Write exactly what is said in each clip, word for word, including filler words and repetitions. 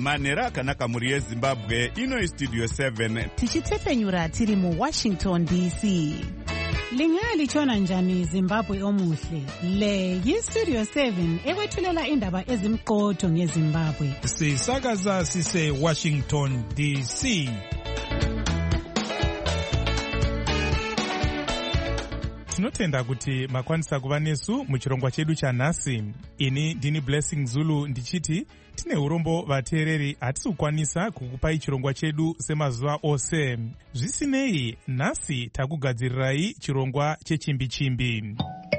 manhero akanaka mhuri yezimbabwe. Ino istudio seven tichitefenyura tiri muwashington D C. Lingalitshona njani Zimbabwe omuhle? Le yistudio seven ekwethulela indaba ezimqotho ngeZimbabwe. Sisakaza sise Washington D C. Tinotenda kuti makwanisa kuva nesu muchirongwa chedu chanhasi. Ini ndini Blessing Zulu ndichiti tine urombo vateereri hatisi kukwanisa kukupai chirongwa chedu semazuva ose. Zvisinei, nhasi takugadzirirai chirongwa chechimbi-chimbi.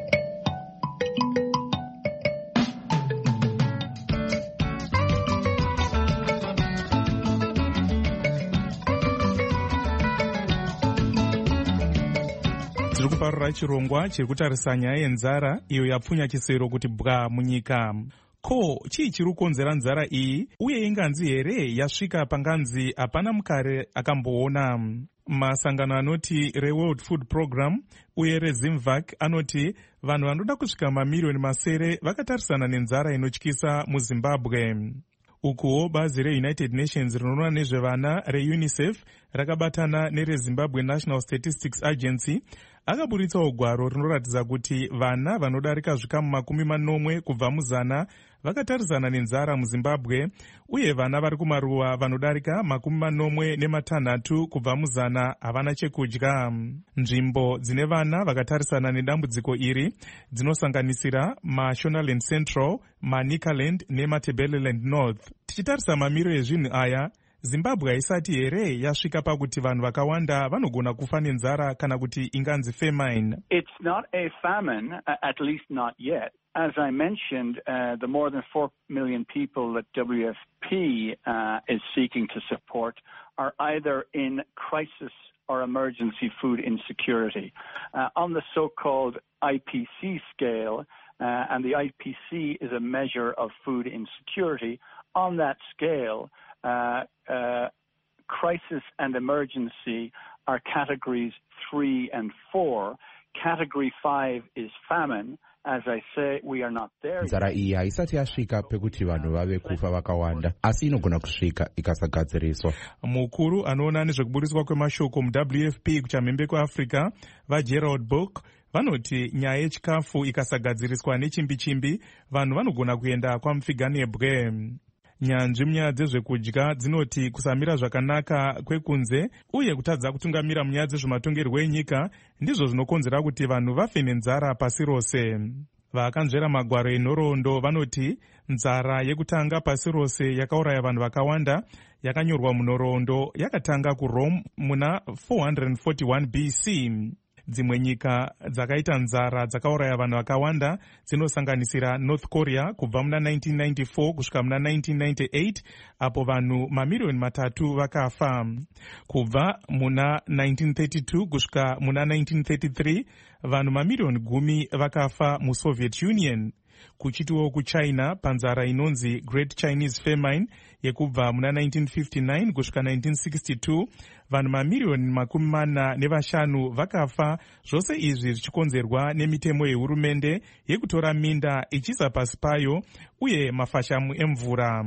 Tiri kuparura chirongwa chiri kutarisa nyaya yenzara iyo yapfunya chisero kuti bwa munyika. Ko, chii chiri kukonzera nzara iyi, uye inganzi here yasvika panganzi hapana mukare akamboona? Masangano anoti reWorld Food Program uye reZimvac anoti vanhu vanoda kusvika mamiliyoni masere vakatarisana nenzara inotyisa muZimbabwe. Ukuwo bazi reUnited Nations rinoona nezvevana reUNICEF rakabatana nereZimbabwe National Statistics Agency akaburitsa ugwaro rinoratidza kuti vana vanodarika zvikamu makumi manomwe kubva muzana vakatarisana nenzara muZimbabwe, uye vana vari kumaruwa vanodarika makumi manomwe nematanhatu kubva muzana havana chekudya. Nzvimbo dzine vana vakatarisana nedambudziko iri dzinosanganisira maShonaland Central, maNikaland neMatabeleland North. Tichitarisa mamiro ezvinhu aya, Zimbabwe haisati here yasvika pakuti vanhu vakawanda vanogona kufa nenzara kana kuti inganzi famine. It's not a famine, uh, at least not yet. As I mentioned, uh, the more than four million people that W F P uh, is seeking to support are either in crisis or emergency food insecurity. Uh, on the so-called I P C scale, uh, and the I P C is a measure of food insecurity, on that scale, Uh, uh, crisis and emergency are categories three and four. Category five is famine. As I say, we are not there. Nzara iyi haisati yasvika pekuti vanhu vave kufa vakawanda, asi inogona kusvika ikasagadziriswa. Mukuru anoona nezvekuburiswa kwemashoko muW F P kuchamhembe kweAfrica vaGerald Book vanoti nyaya yechikafu ikasagadziriswa nechimbi-chimbi, vanhu vanogona kuenda kwamupfiganebwe. Nyanzvi munyaya dzezvekudya dzinoti kusamira zvakanaka kwekunze uye kutadza kutungamira munyaya dzezvematongerwo enyika ndizvo zvinokonzera kuti vanhu vafe nenzara pasi rose. Vakanzvera magwaro enhoroondo vanoti nzara yekutanga pasi rose yakauraya vanhu vakawanda yakanyorwa munhoroondo yakatanga kuRome muna four forty-one B C. Dzimwe nyika dzakaita nzara dzakauraya vanhu vakawanda dzinosanganisira North Korea kubva muna nineteen ninety-four kusvika muna nineteen ninety-eight, apo vanhu mamiliyoni matatu vakafa. Kubva muna nineteen thirty-two kusvika muna nineteen thirty-three, vanhu mamiliyoni gumi vakafa muSoviet Union. Kuchitiwo kuChina panzara inonzi Great Chinese Famine yekubva muna nineteen fifty-nine kusvika nineteen sixty-two, vanhu mamiliyoni makumi mana nevashanu vakafa, zvose izvi zvichikonzerwa nemitemo yehurumende yekutora minda ichiisa pasi payo uye mafashamu emvura.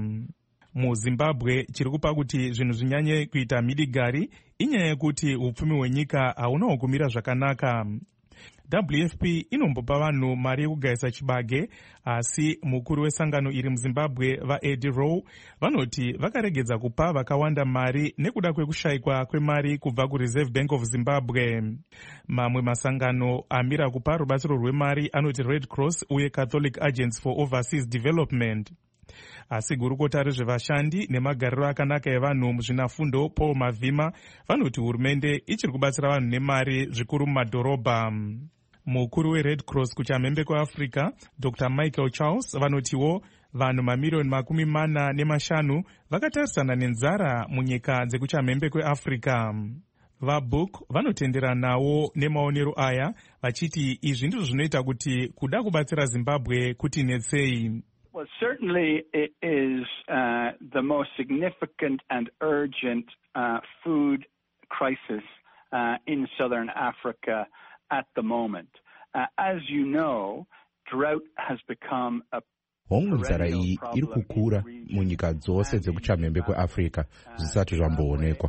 MuZimbabwe chiri kupa kuti zvinhu zvinyanye kuita midigari inyaya yekuti upfumi hwenyika haunawo kumira zvakanaka. W F P inombopa vanhu mari yekugayisa chibage, asi mukuru wesangano iri muZimbabwe vaEddie Rowe vanoti vakaregedza kupa vakawanda mari nekuda kwekushayikwa kwemari kubva kuReserve Bank of Zimbabwe. Mamwe masangano amira kupa rubatsiro rwemari anoti Red Cross uye Catholic Agents for Overseas Development. Asi gurukota rezvevashandi nemagariro akanaka evanhu muzvinafundo Paul Mavhima vanoti hurumende ichiri kubatsira vanhu nemari zvikuru mumadhorobha. Mukuru weRed Cross kuchamhembe kweAfrica Doctor Michael Charles vanotiwo vanhu mamiliyoni makumi mana nemashanu vakatarisana nenzara munyika dzekuchamhembe kweAfrica. VaBook vanotenderanawo nemaonero aya vachiti izvi ndizvo zvinoita kuti kuda kubatsira Zimbabwe kuti netsei. Well, certainly it is uh, the most significant and urgent uh, food crisis uh, in southern Africa at the moment. Uh, as you know, drought has become a Hongu nzara iyi iri kukura munyika dzose dzekuchamhembe kweafrica zvisati zvamboonekwa.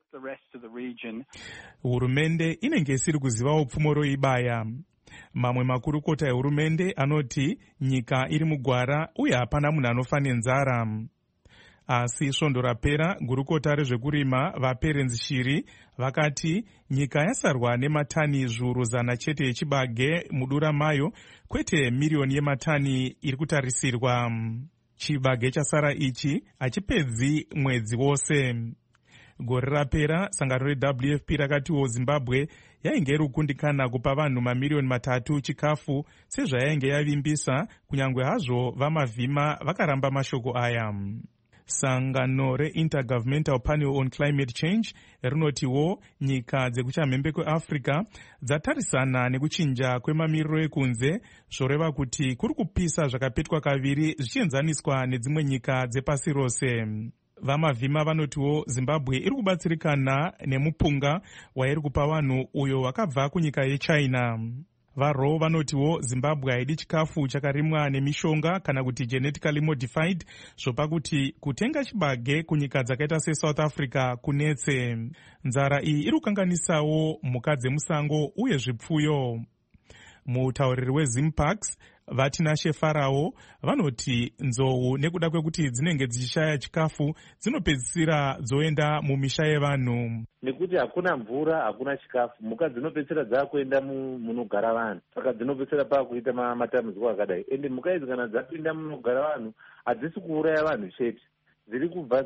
Hurumende inenge isiri kuzivawo pfumo roibaya. Mamwe makurukota ehurumende anoti nyika iri mugwara uye hapana munhu anofa nenzara. Asi svondo rapera gurukota rezvekurima vaPerenzi Shiri vakati nyika yasarwa nematani zviuru zana chete yechibage mudura mayo, kwete miriyoni yematani iri kutarisirwa. Chibage chasara ichi hachipedzi mwedzi wose. Gore rapera sangano reW F P rakatiwo Zimbabwe yainge iri kukundikana kupa vanhu mamiriyoni matatu chikafu sezvayainge yavimbisa, kunyangwe hazvo vamavhima vakaramba mashoko aya. Sangano re-Intergovernmental Panel on Climate Change rinotiwo nyika dzekuchamhembe kweAfrica dzatarisana nekuchinja kwemamiriro ekunze, zvoreva kuti kuri kupisa zvakapetwa kaviri zvichienzaniswa nedzimwe nyika dzepasi rose. Vamavhima vanotiwo Zimbabwe iri kubatsirikana nemupunga wairi kupa vanhu uyo wakabva kunyika yeChina. VaRaw vanotiwo Zimbabwe haidi chikafu chakarimwa nemishonga kana kuti genetically modified, zvopa kuti kutenga chibage kunyika dzakaita seSouth Africa kunetse. Nzara iyi iri kukanganisawo mhuka dzemusango uye zvipfuyo. Mutauriri weZimparks Vatinashe Farao vanoti nzou nekuda kwekuti dzinenge dzichishaya chikafu dzinopedzisira dzoenda mumisha yevanhu. Nekuti hakuna mvura, hakuna chikafu, mhuka dzinopedzisira dzakuenda munogara vanhu, saka dzinopedzisira pakuita matambudziko akadai. Ende mhuka idzi kana dzapinda munogara vanhu hadzisi kuuraya vanhu chete, dziri kubva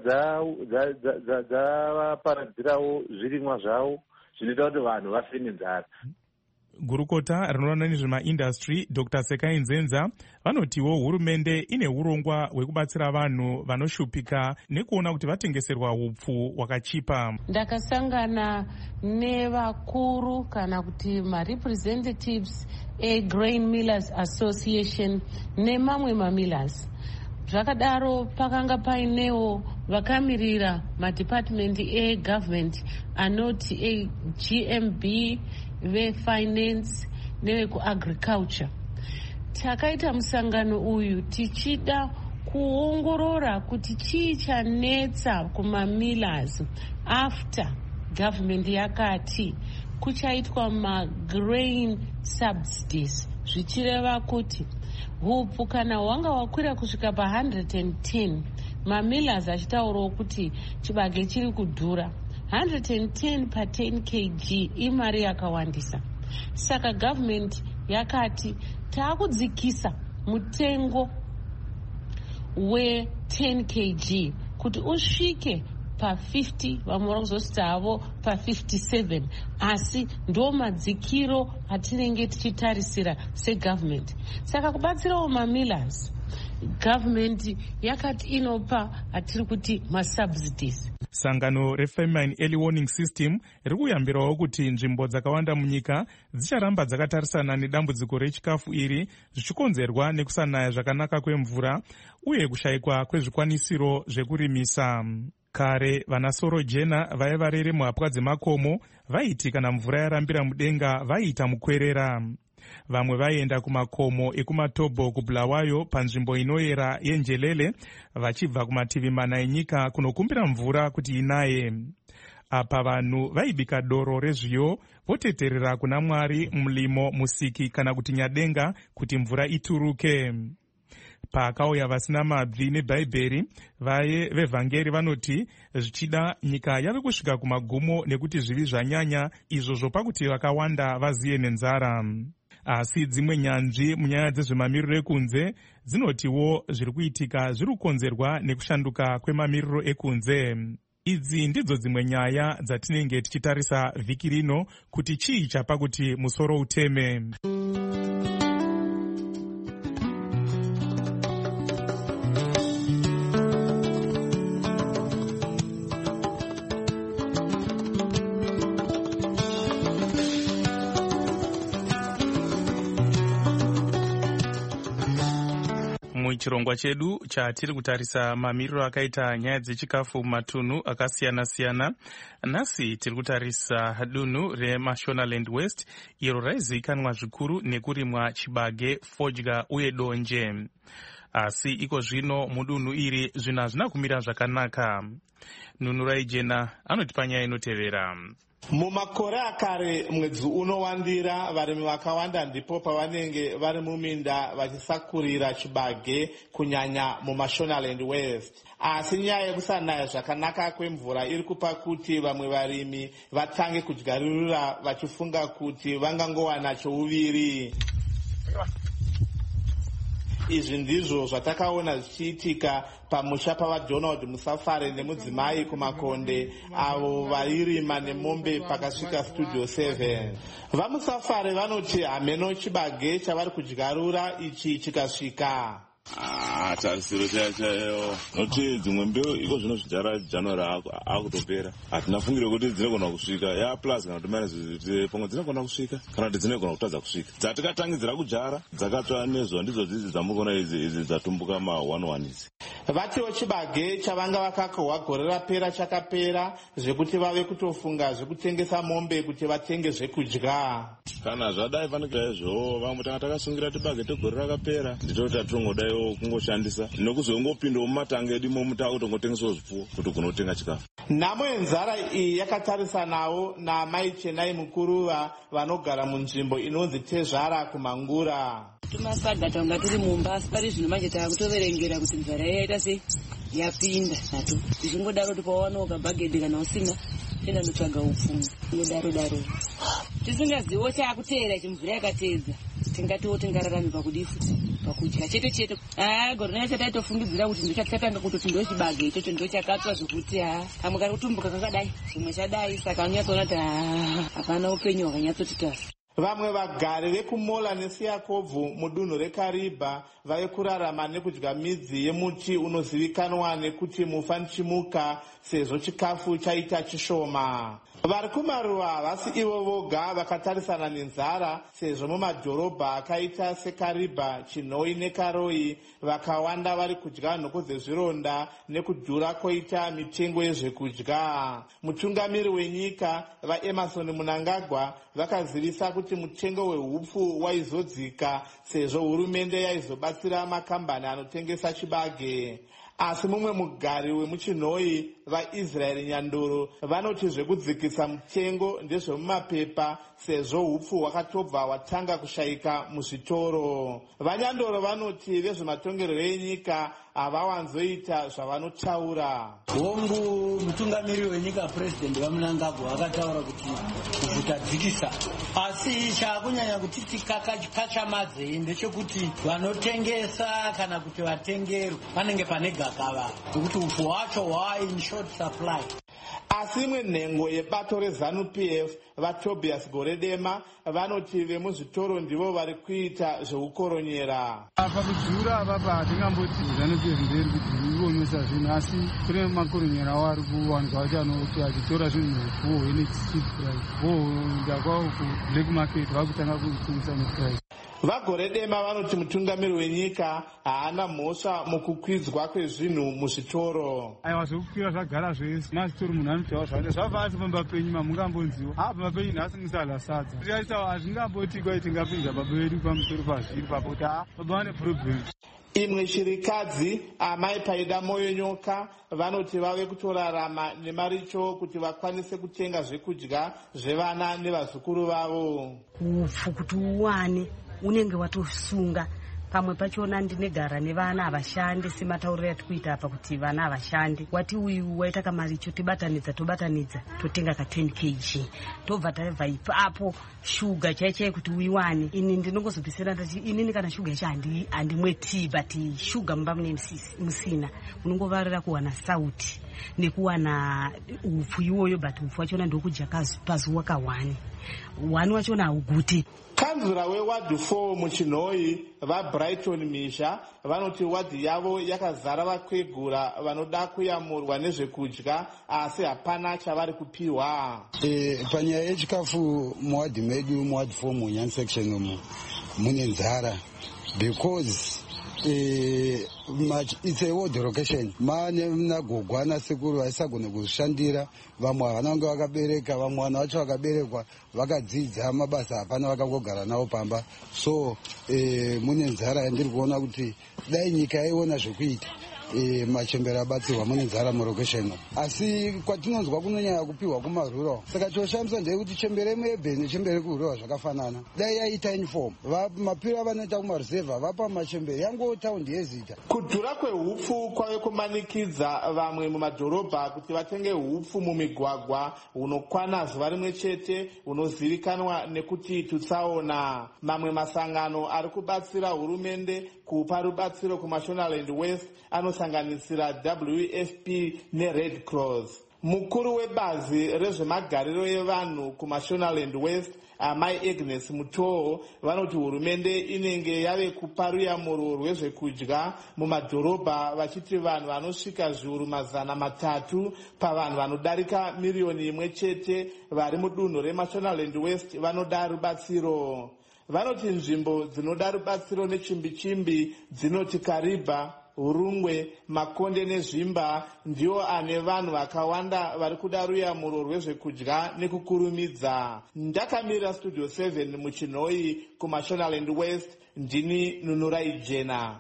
dzavaparadzirawo zvirimwa zvavo zvinoita kuti vanhu vafe nenzara. Gurukota rinoona nezvemaindastry Doctor Sekai Nzenza vanotiwo hurumende ine urongwa hwekubatsira vanhu vanoshupika nekuona kuti vatengeserwa hupfu hwakachipa. Ndakasangana nevakuru kana kuti marepresentatives eGrain Millers Association nemamwe mamillers. Zvakadaro pakanga painewo vakamirira madepartment egovernment anoti eG M B, vefinance nevekuagriculture. Takaita musangano uyu tichida kuongorora kuti chii chanetsa kumamillers after government yakati kuchaitwa magrain subsidies, zvichireva kuti hupfu kana hwanga hwakwira kusvika pa one hundred ten, mamillers achitaurawo kuti chibage chiri kudhura. one hundred ten per ten kilograms imari yakawandisa. Saka government yakati taakudzikisa mutengo we ten kilograms kuti usvike pa fifty, vamwe vari kuzositi havo pa fifty-seven, asi ndo madzikiro atinenge tichitarisira segovernment. Saka kubatsirawo mamillers, government yakati inopa atiri kuti masubsidies. Sangano reFamine Early Warning System riri kuyambirawo kuti nzvimbo dzakawanda munyika dzicharamba dzakatarisana nedambudziko rechikafu iri, zvichikonzerwa nekusanaya zvakanaka kwemvura uye kushayikwa kwezvikwanisiro zvekurimisa. Kare vana Sorojena vaiva rere muhapwa dzemakomo vaiti kana mvura yarambira mudenga vaiita mukwerera. Vamwe vaienda kumakomo ekumaTobo kuBulawayo panzvimbo inoyera yenjelele vachibva kumativi mana enyika kunokumbira mvura kuti inaye. Apa vanhu vaibika doro rezviyo voteterera kuna Mwari mulimo, musiki kana kuti nyadenga kuti mvura ituruke. Pakauya vasina mabvi neBhaibheri, vaye vevhangeri vanoti zvichida nyika yave kusvika kumagumo nekuti zvivi zvanyanya, izvo zvopa kuti vakawanda vaziye nenzara. Asi dzimwe nyanzvi munyaya dzezvemamiriro ekunze dzinotiwo zviri kuitika zviri kukonzerwa nekushanduka kwemamiriro ekunze. Idzi ndidzo dzimwe nyaya dzatinenge tichitarisa vhiki rino kuti chii chapa kuti musoro uteme. Muchirongwa chedu chatiri kutarisa mamiriro akaita nyaya dzechikafu mumatunhu akasiyana-siyana. Nhasi tiri kutarisa dunhu reMashonaland West iro raizivikanwa zvikuru nekurimwa chibage, fodya uye donje. asi iko zvino mudunhu iri zvinhu hazvina kumira zvakanaka. Nunurai Jena anoti panyaya inotevera. Mumakore akare mwedzi unowandira varimi vakawanda ndipo pavanenge vari muminda vachisakurira chibage kunyanya mumashonaland west. Asi nyaya yekusanaya zvakanaka kwemvura iri kupa kuti vamwe varimi vatange kudyaririra vachifunga kuti vangangowana chouviri. Izvi ndizvo zvatakaona zvichiitika pamusha pavaDonald Musafari nemudzimai kumakonde avo vairima nemombe pakasvika studio seven. VaMusafari vanoti hameno chibage chavari kudyarura ichi chikasvika. Ah, tarisiro chaiyo noti dzimwe mbeu iko zvino zvidyara January akutopera. Hatinafungire kuti dzinogona kusvika ya plus kana kuti minus pamwe dzinogona kusvika kana kuti dzinogona kutadza kusvika. Dzatikatangidzira kudyara dzakatsva nezvo ndidzo dzidzi dzamukona idzi idzi dzatumbuka ma one one idzi. Vatiwo chibage chavanga vakakohwa gore rapera chakapera zvekuti vave kutofunga zvekutengesa mombe kuti vatenge zvekudya. Kana zvadai fanira izvo vamwe tanga takasungira tibage tegore rakapera nditoti tatongodaiwo kungoshandisa nokuzongopindawo mumatanga edu momuta kutongotengesawo zvipfuwo kuti kunotenga chikafu. Nhamo yenzara iyi yakatarisanawo naamai Chenai Mukuruva vanogara munzvimbo inonzi Tezvara kuMangura. Tumasaga tanga tiri mumba asi pari zvino manje takutoverengera kuti nzara yaita sei yapinda nato. Zvingodaro tipawana ukabhagedhi kana usina tenda notsvaga upfumi ngodaro daro. Tisingaziwo chakuteera chimvura yakateedza tingatiwo tingararami pakudifu pakudya chete chete. Ah, gore nacho taitofungidzira kuti ndichatanga kutoti ndo chibage ichocho ndo chakatsva zvokuti ah kamwe kari kutumbuka kakadai zvimwe chadai saka unyatsoona kuti ah hapana upenyu hwakanyatsoti tasi. Vamwe vagari vekuMola neSiyakovhu mudunhu reKaribha vave kurarama nekudya midzi yemuti unozivikanwa nekuti mufanchimuka sezvo chikafu chaita chishoma. Vari kumaruva havasi ivo voga vakatarisana nenzara sezvo mumadhorobha akaita seKaribha, Chinhoi neKaroi vakawanda vari kudya nhoko dzezvironda nekudhura koita mitengo yezvekudya. Mutungamiri wenyika vaEmerson Mnangagwa vakazivisa kuti mutengo wehupfu waizodzika sezvo hurumende yaizobatsira makambani anotengesa chibage. Asi mumwe mugari wemuChinhoi vaIsraeri Nyandoro vanoti zvekudzikisa mutengo ndezvemumapepa sezvo hupfu hwakatobva hwatanga kushayika muzvitoro. VaNyandoro vanoti vezvematongerero enyika havawanzoita zvavanotaura. Hongu mutungamiri wenyika President vaMnangagwa akataura kuti kuvhutadzikisa, asi chakunyanya kuti tikakachamadzei ndechekuti vanotengesa kana kuti vatengerwa vanenge pane gakava nokuti upfu hwacho hwa in short supply. Asi imwe nhengo yebato reZANU-P F vaTobias Goredema vanoti vemuzvitoro ndivo vari kuita zvekukoronyera. Apa kudhura apapa hatingamboti ZANU-P F nderi kuti ivonesa zvinhu asi kune makoronyera awo ari kuwanikwa acho anoti achitora zvinhu zvipfuwo ine cheap price voenda kwavo kublack market vakutanga kutengesa neprice. VaGoredema vanoti mutungamiri wenyika haana mhosva mukukwidzwa kwezvinhu muzvitoro. Aiwa zvekukwira zvagara zvese mazvitoro munhu anotaura zvake zvavasi pamba penyu mamungambonziwa apa pamba penyu nhasi musadla sadza tichaitawo hazvingamboti kwai tingapinza baba vedu pamusoro pazviri papo kuti ha baba vane problem. Imwe shirikadzi amai Paida Moyo Nyoka vanoti vave kutorarama nemaricho kuti vakwanise kutenga zvekudya zvevana nevazukuru vavo. Upfu kuti uwane unenge watosunga pamwe pachona ndinegara nevana havashandi sematauriro atikuita apa kuti vana havashandi wati uyu waita kamaricho tibatanidza tobatanidza totenga ka ten kilograms tobva tabva ipapo shuga chaichai kuti uiwane. Ini ndinongozopesera ndati inini kana shuga yacho handi handimwe tii but shuga mumba mune musina unongovarira kuwana sauti nekuwana upfu iwoyo but upfu wachona ndokudya pazuva kawani wani wachona hauguti. Kanzura wewadhi four muChinhoi vaBrighton Misha vanoti wadhi yavo yakazara vakwegura vanoda kuyamurwa nezvekudya asi hapana chavari kupiwa. E, panyaya yechikafu muwadhi medu muwadhi four muNyani section umu mune nzara because eh, it's a ward location. Mane mnagogwana sekuru vaisagone kuzvishandira, vamwe vanenge vakabereka, vamwe vanhu vacho vakaberekwa vakadzidza mabasa hapana vakangogara navo pamba. So eh, mune nzara yandiri kuona kuti dai nyika yaiona zvekuita E, machembera abatsirwa mune nzara murokesheni, asi kwatinonzwa kunonyanya kupiwa kumarura. Saka choshamisa ndeyekuti chembere imwe yebheni nechembere kurura zvakafanana. Dai yaita uniform, mapiro avanoita kumaruzevha vapa machembere yango taundi yezita. Kudhura kwehupfu kwave kumanikidza vamwe mumadhorobha kuti vatenge hupfu mumigwagwa unokwana zuva rimwe chete, unozivikanwa nekuti tutsaona. Mamwe masangano ari kubatsira hurumende kupa rubatsiro kuMashonaland West anosanganisira W F P neRed Cross. Mukuru webazi rezvemagariro evanhu kuMashonaland West, Amai Agnes Mutoo, vanoti hurumende inenge yave kupa ruyamuro rwezvekudya mumadhorobha vachiti vanhu vanosvika zviuru mazana matatu pavanhu vanodarika miriyoni imwe chete vari mudunhu reMashonaland West vanoda rubatsiro. Vanoti nzvimbo dzinoda rubatsiro nechimbi-chimbi dzinoti Kariba, Urungwe, Makonde nezvimba ndiwo ane vanhu vakawanda vari kuda ruyamuro rwezvekudya nekukurumidza. Ndakamira Studio seven muChinoi kuMashonaland West, ndini Nunurai Jena.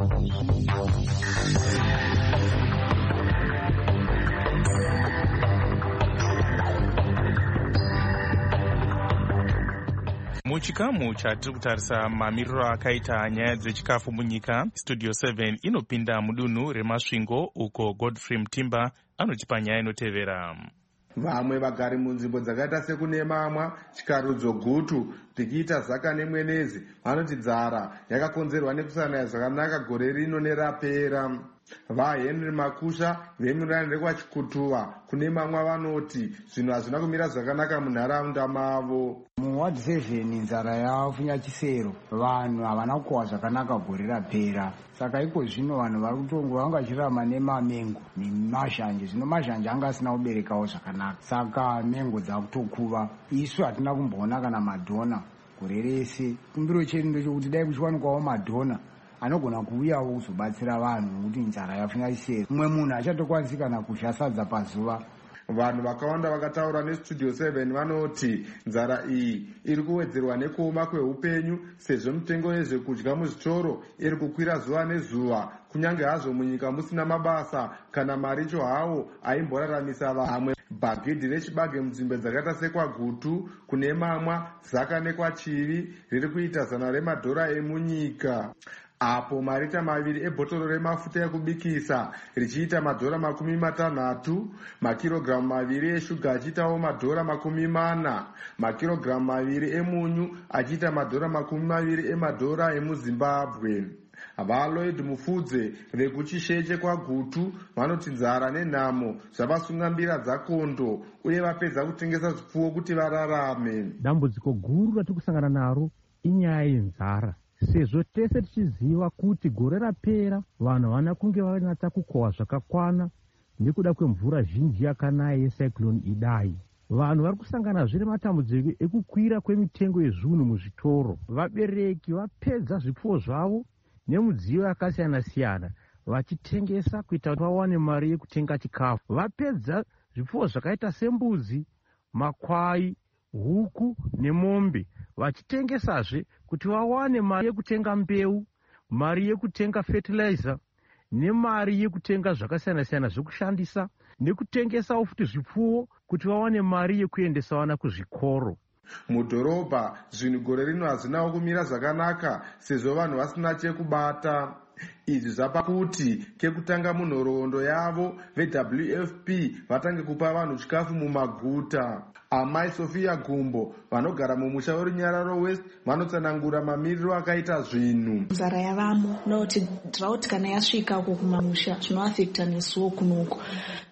Muchikamu chatiri kutarisa mamiriro akaita nyaya dzechikafu munyika, Studio seven inopinda mudunhu remasvingo uko Godfrey Mtimba anotipa nyaya inotevera. Vamwe vagari munzvimbo dzakaita sekunemamwa, Chikarudzo, Gutu, Pikita, Zaka neMwenezi vanoti nzara yakakonzerwa nekusanaya zvakanaka gore rino nerapera. VaHenry Makusha vemurani rekwachikutuwa kune mamwe vanoti zvinhu hazvina kumira zvakanaka munharaunda mavo. Muward seven nzara yafunya chisero, vanhu havana kuwa zvakanaka gore rapera. Saka iko zvino vanhu vari kutongwa vangachirama nemamengo nemashanje. Zvino mashanje anga asina kuberekawo zvakanaka, saka mengo dzakutokuva. Isu hatina kumboona kana madhona gore rese. Kumbiro chedu ndechekuti dai kuchiwanikwawo madhona anogona kuuyawo kuzobatsira vanhu kuti nzara yafunya chisero. Mumwe munhu achatokwanisi kana kudya sadza pazuva. Vanhu vakawanda vakataura neStudio seven vanoti nzara iyi iri kuwedzerwa nekuoma kweupenyu, sezvo mitengo yezvekudya muzvitoro iri kukwira zuva nezuva, kunyange hazvo munyika musina mabasa kana maricho hawo aimboraramisa vamwe. Bhagidhi rechibage munzvimbo dzakaita sekwaGutu, kune mamwa, Zaka nekwaChivi riri kuita zana remadhora emunyika, apo marita maviri ebhotoro remafuta ekubikisa richiita madhora makumi matanhatu, makirogiramu maviri eshuga achiitawo madhora makumi mana, makirogiramu maviri emunyu achiita madhora makumi maviri emadhora emuZimbabwe. VaLloyd Mufudze vekuchisheche kwaGutu vanoti nzara nenhamo zvavasunga mbira dzakondo uye vapedza kutengesa zvipfuwo kuti vararame. Dambudziko guru ratiri kusangana naro inyaya yenzara, sezvo tese tichiziva kuti gore rapera vanhu havana kunge vanatsa kukohwa zvakakwana nekuda kwemvura zhinji yakanaya yecyclone Idai. Vanhu vari kusangana zviri matambudziko ekukwira kwemitengo yezvinhu muzvitoro. Vabereki vapedza zvipfuwo zvavo nemudziyo yakasiyana-siyana vachitengesa kuita kuti vawane mari yekutenga chikafu. Vapedza zvipfuwo zvakaita sembudzi, makwai, huku nemombe vachitengesazve kuti vawane mari yekutenga mbeu, mari yekutenga fertilizer nemari yekutenga zvakasiyana-siyana zvekushandisa, nekutengesawo futi zvipfuwo kuti vawane mari yekuendesa vana kuzvikoro. Mudhorobha zvinhu gore rino hazvinawo kumira zvakanaka sezvo vanhu vasina chekubata. Izvi zvapa kuti kekutanga munhoroondo yavo veW F P vatange kupa vanhu chikafu mumaguta. Amai Sofia Gumbo vanogara mumusha weRunyararo West vanotsanangura mamiriro akaita zvinhu. Nzara yavamo noti drought kana yasvika uko kumamusha zvinoafekta nesuwo kunuko.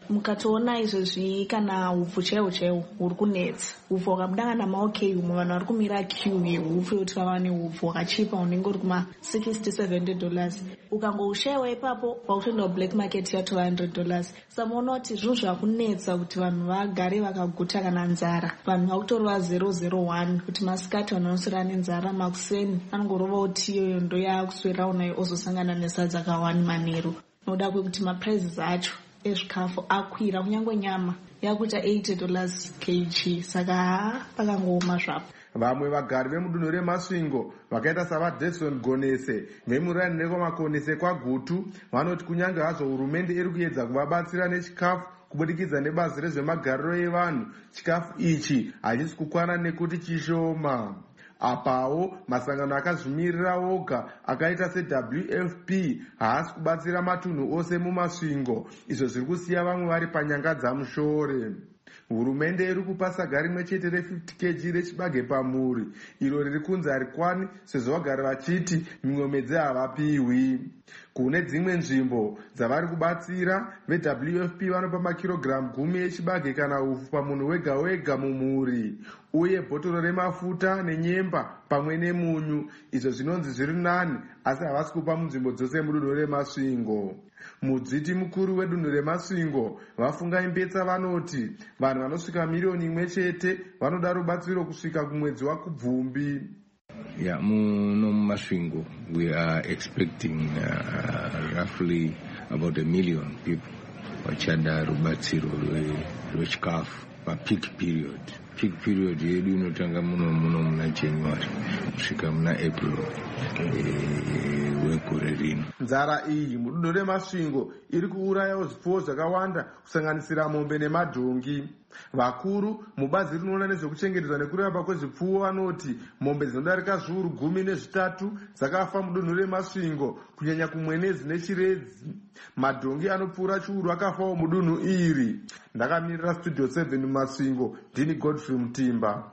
mukatoona izvozvi kana upfu chaiwo chaiwo huri kunetsa upfu hwakabuda namaokei umwe vanhu vari kumira queue yeupfu yekuti vavane upfu hwakachipa unenge uri kuma sixty seventy dollars ukangoushayiwa ipapo pautoenda kublack market yato hundred dollars samuona kuti zvinhu zvakunetsa kuti vanhu vagare vakaguta kana nzara vanhu vakutorova zero zero one kuti masikati vanhu vanoswera nenzara makuseni anongorova kuti iyoyo ndo yaakuswera unayo ozosangana nesadza kawani manheru noda kwekuti maprizes acho ezvikafu akwira kunyange nyama yakuita eighty dollars kg saka pakangooma zvapo. Vamwe vagari vemudunhu remasvingo vakaita savaDavidson Gonese vemurani nekwamakonese kwagutu vanoti kunyange hazvo hurumende iri kuedza kuvabatsira nechikafu kubudikidza nebazi rezvemagariro evanhu, chikafu ichi hachisi kukwana nekuti chishoma. Apawo masangano akazvimirira oga akaita seW F P haasi kubatsira matunhu ose mumasvingo, izvo zviri kusiya vamwe vari panyanga dzamushore. Hurumende iri kupa saga rimwe chete re-fifty kilograms rechibage pamuri, iro riri kunzi harikwani sezvo vagari vachiti mimwe mwedzi havapiwi. Kune dzimwe nzvimbo dzavari kubatsira, veW F P vanopa makirogiramu gumi echibage kana upfu pamunhu wega wega mumuri, uye bhotoro remafuta nenyemba pamwe nemunyu, izvo zvinonzi zviri nani, asi havasi kupa munzvimbo dzose mudunhu remasvingo. Mudziti mukuru wedunhu remasvingo vafunga imbetsa vanoti vanhu vanosvika miriyoni imwe chete vanoda rubatsiro kusvika kumwedzi waKubvumbi. Yeah, muno mumasvingo we are expecting uh, roughly about a million people vachada rubatsiro rwechikafu papeak period. Peak period yedu inotanga muno muno muna January kusvika muna April wegore rino. Nzara iyi mudunhu remasvingo iri kuurayawo zvipfuwo zvakawanda kusanganisira mombe nemadhongi. Vakuru mubazi rinoona nezvekuchengetedzwa nekurapa kwezvipfuwo vanoti mombe dzinodarika zviuru gumi nezvitatu dzakafa mudunhu remasvingo, kunyanya kumwenezi nechiredzi. Madhongi anopfuura chiuru akafawo mudunhu iri. Ndakamirira Studio seven mumasvingo, ndini Godfrey Mutimba.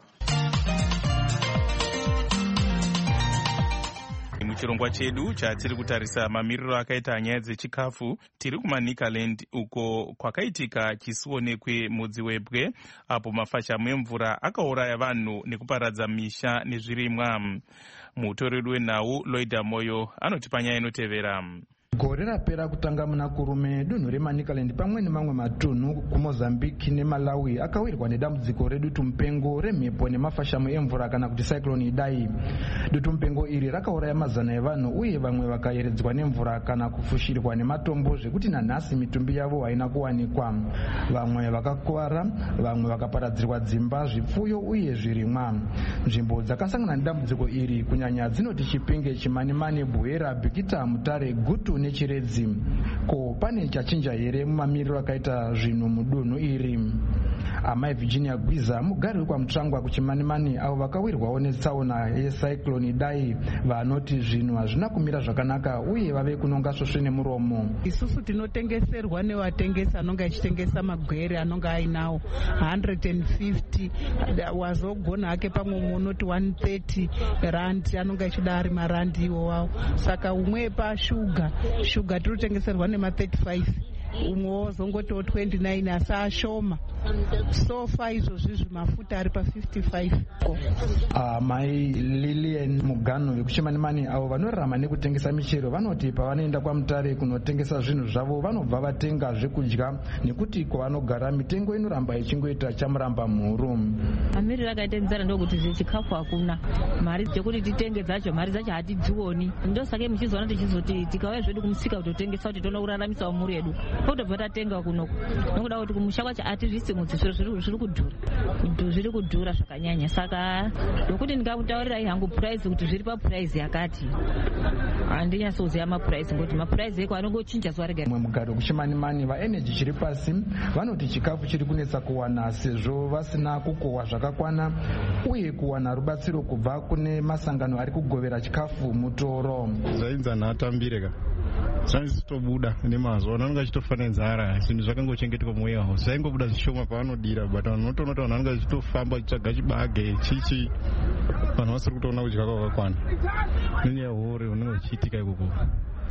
Muchirongwa chedu chatiri kutarisa mamiriro akaita nyaya dzechikafu, tiri kumaNicaland uko kwakaitika chisionekwe mudzi webwe apo mafashamu emvura akauraya vanhu nekuparadza misha nezvirimwa. Mutoreri wenhau Loida Moyo anotipa nyaya inotevera. Gore rapera kutanga muna kurume dunhu reManicaland pamwe nemamwe matunhu kuMozambique neMalawi akawirwa nedambudziko redutu mupengo remhepo nemafashamu emvura kana kuti cyclone Idai. Dutu mupengo iri rakauraya mazana evanhu uye vamwe vakayeredzwa nemvura kana kufushirwa nematombo zvekuti nanhasi mitumbi yavo haina kuwanikwa. Vamwe vakakuwara, vamwe vakaparadzirwa dzimba, zvipfuyo uye zvirimwa. Nzvimbo dzakasangana nedambudziko iri kunyanya dzinoti Chipinge, Chimanimani, Bwera, Bikita, Mutare, Gutu nechiredzi. Ko pane chachinja here mumamiriro akaita zvinhu mudunhu iri? Amai Virginia Gwiza mugari wekwaMutsvangwa kuChimanimani avo vakawirwawo netsaona yecyclone Idai vanoti zvinhu hazvina kumira zvakanaka uye vave kunonga svosve nemuromo. Isusu tinotengeserwa nevatengesi anonga achitengesa magwere anonga ainawo one hundred fifty wazogona hake pamwe munoti one thirty rand anonga achida ari marandi iwowawo. Saka umwe pashuga shuga tinotengeserwa nema thirty-five umwe wozongotiwo twenty-nine asi ashoma. Sofa izvozvi mafuta ari pa fifty-five. Uh, mai Lilian Mugano vekuChimanimani avo vanorarama nekutengesa michero vanoti pavanoenda kwaMutare kunotengesa zvinhu zvavo vanobva vatenga zvekudya nekuti kwavanogara mitengo inoramba ichingoita chamuramba mhuru. Mamiriro akaita nzara ndokuti zvechikafu hakuna, mari dzekuti titenge dzacho mari dzacho hatidzioni. Ndosaka muchizoona tichizoti tikauya zvedu kumusika kutotengesa kuti toona kuraramisawo mhuri yedu totobva tatenga kunoko nokuda kuti kumusha kwacho hatizvisi mudzi zviro zviri kudhura zviri kudhura zvakanyanya. Saka ndokuti ndingakutaurira hangu price kuti zviri papurice yakati handinyasoziva mapurice ngekuti mapurice eko anongochinja zuva rega. Mumwe mugari wekuChimanimani vaenergy chiri pasi vanoti chikafu chiri kunetsa kuwana sezvo vasina kukohwa zvakakwana uye kuwana rubatsiro kubva kune masangano ari kugovera chikafu mutoro. Zvainza nhatambireka zvaizitobuda nemazuva vanenge vachitofa nenzara, zvinhu zvakangochengetwa muwarehouse zvaingobuda zvishoma pavanodira, but vanhu unotoona kuti vanhu vanenge vachitofamba vachitsvaga chibage chichi, vanhu vasiri kutoona kudya kwakakwana nenyaya yehore unenge uchiitika ikoko.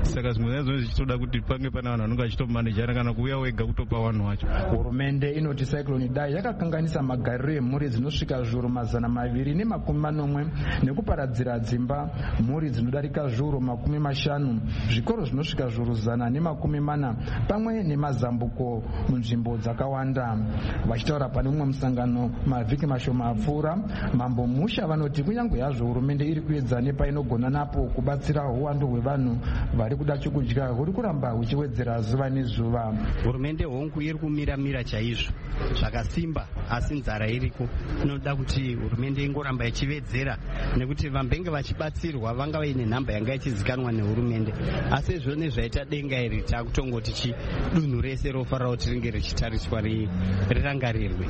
saka zvimwe zvacho zvichitoda kuti pange pane vanhu vanonge vachitomanejara kana kuuya wega kutopa vanhu vacho. Hurumende inoti Cyclone Idai yakakanganisa magariro emhuri dzinosvika zviuru mazana maviri nemakumi manomwe nekuparadzira dzimba mhuri dzinodarika zviuru makumi mashanu, zvikoro zvinosvika zviuru zana nemakumi mana pamwe nemazambuko munzvimbo dzakawanda. Vachitaura pane mumwe musangano mavhiki mashoma apfuura, Mambo Musha vanoti kunyange yazvo hurumende iri kuedza nepainogona napo kubatsira uwandu hwevanhu vari kuda chokudya huri kuramba huchiwedzera zuva nezuva. Hurumende hongu iri kumira-mira chaizvo zvakasimba, asi nzara iriko. Inoda kuti hurumende ingoramba ichiwedzera, nekuti vambenge vachibatsirwa vanga vaine nhamba yanga ichizikanwa nehurumende, asi zvone zvaita denga iri takutongoti chi dunhu rese rofarira kuti ringe richitariswa rirangarirwe.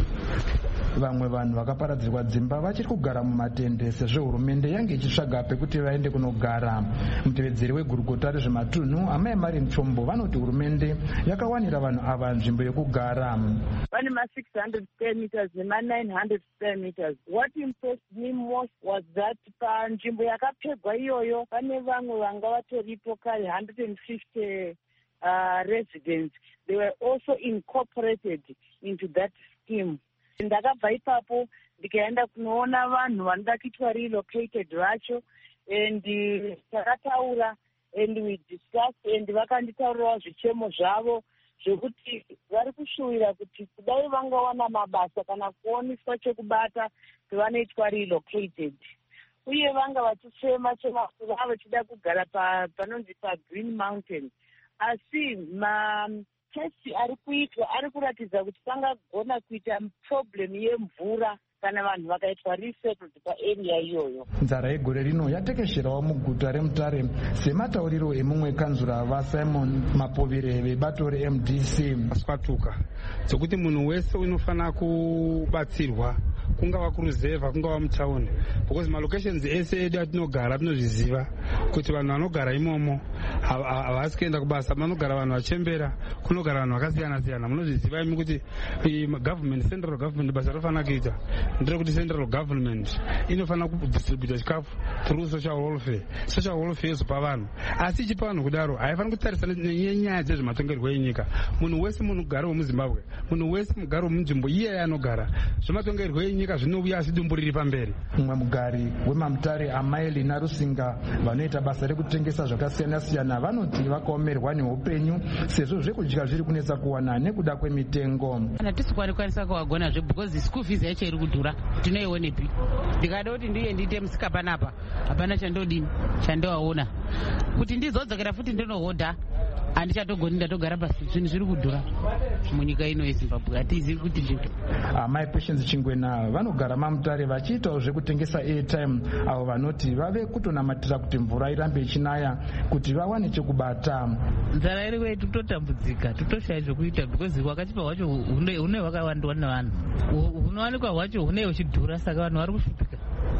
Vamwe vanhu vakaparadzirwa dzimba vachiri kugara mumatende sezvo hurumende yange ichitsvaga pekuti vaende kunogara. Mutevedzeri wegurukota rezvematunhu Amai Mari Nchombo vanoti hurumende yakawanira vanhu ava nzvimbo yekugara. Pane ma six hundred square meters nema nine hundred square meters. What impressed me most was that panzvimbo yakapegwa iyoyo pane vamwe vanga vatoripo kare one hundred fifty uh, residents. They were also incorporated into that scheme. Ndakabva ipapo ndikaenda kunoona vanhu vanoda kuitwa relocated vacho, and takataura and we discussed, and vakanditaurirawo zvichemo zvavo zvekuti vari kushuwira kuti kudai vangawana mabasa kana kuoniswa chekubata kwavanoitwa relocated, uye vanga vachifema chema vava vachida kugara panonzi paGreen Mountain, asi ma testi ari kuitwa ari kuratidza kuti pangagona kuita problem yemvura kana vanhu vakaitwa resettled paarea iyoyo. Nzara yegore rino yatekesherawo muguta reMutare sematauriro emumwe kanzura vaSimon Mapovire vebato reM D C. Aswatuka dzokuti munhu wese unofanira kubatsirwa, kungava kuruzevha kungava mutauni, because malocations ese edu atinogara tinozviziva kuti vanhu vanogara imomo havasi kuenda kubasa, vanogara vanhu vachembera, kunogara vanhu vakasiyana siyana. Munozviziva imi kuti government, central government basa rofanira kuita ndrekuti central government inofanira kudistributa chikafu through social welfare. Social welfare yozopa vanhu, asi ichipa vanhu kudaro haifaniri kutarisana nenyaya dzezvematongerwo enyika. Munhu wese munogara wemuZimbabwe, munhu wese mugaro wemunzvimbo iye anogara, zvematongerwo enyika zvinouya asi dumbu riri pamberi. Mumwe mugari weMamutare Amaili naRusinga vanoita basa rekutengesa zvakasiyana siyana vanoti vakaomerwa neupenyu sezvo zvekudya zviri kunetsa kuwana nekuda kwemitengo. Kana tisi kwanikwanisa kuwagona zve because school fees yacho iri kudhura, tinoionepi? Ndikada kuti ndiye ndiite musika panapa, hapana chandodini chandowaona kuti ndizodzokera futi ndinohodha, handichatogoni ndatogara pasi, zvinhu zviri kudhura munyika ino yeZimbabwe, hatizivi kuti zvinhu. Amai Patience Chingwena vanogara Mamutare vachiitawo zvekutengesa airtime, avo vanoti vave kutonamatira kuti mvura irambe ichinaya kuti vawane chekubata. Nzara iri kwedu totambudzika, totoshaya zvekuita because hwakachipa hwacho hune hwakawandwa navanhu, hunowanikwa hwacho hune huchidhura, saka vanhu vari kushupika.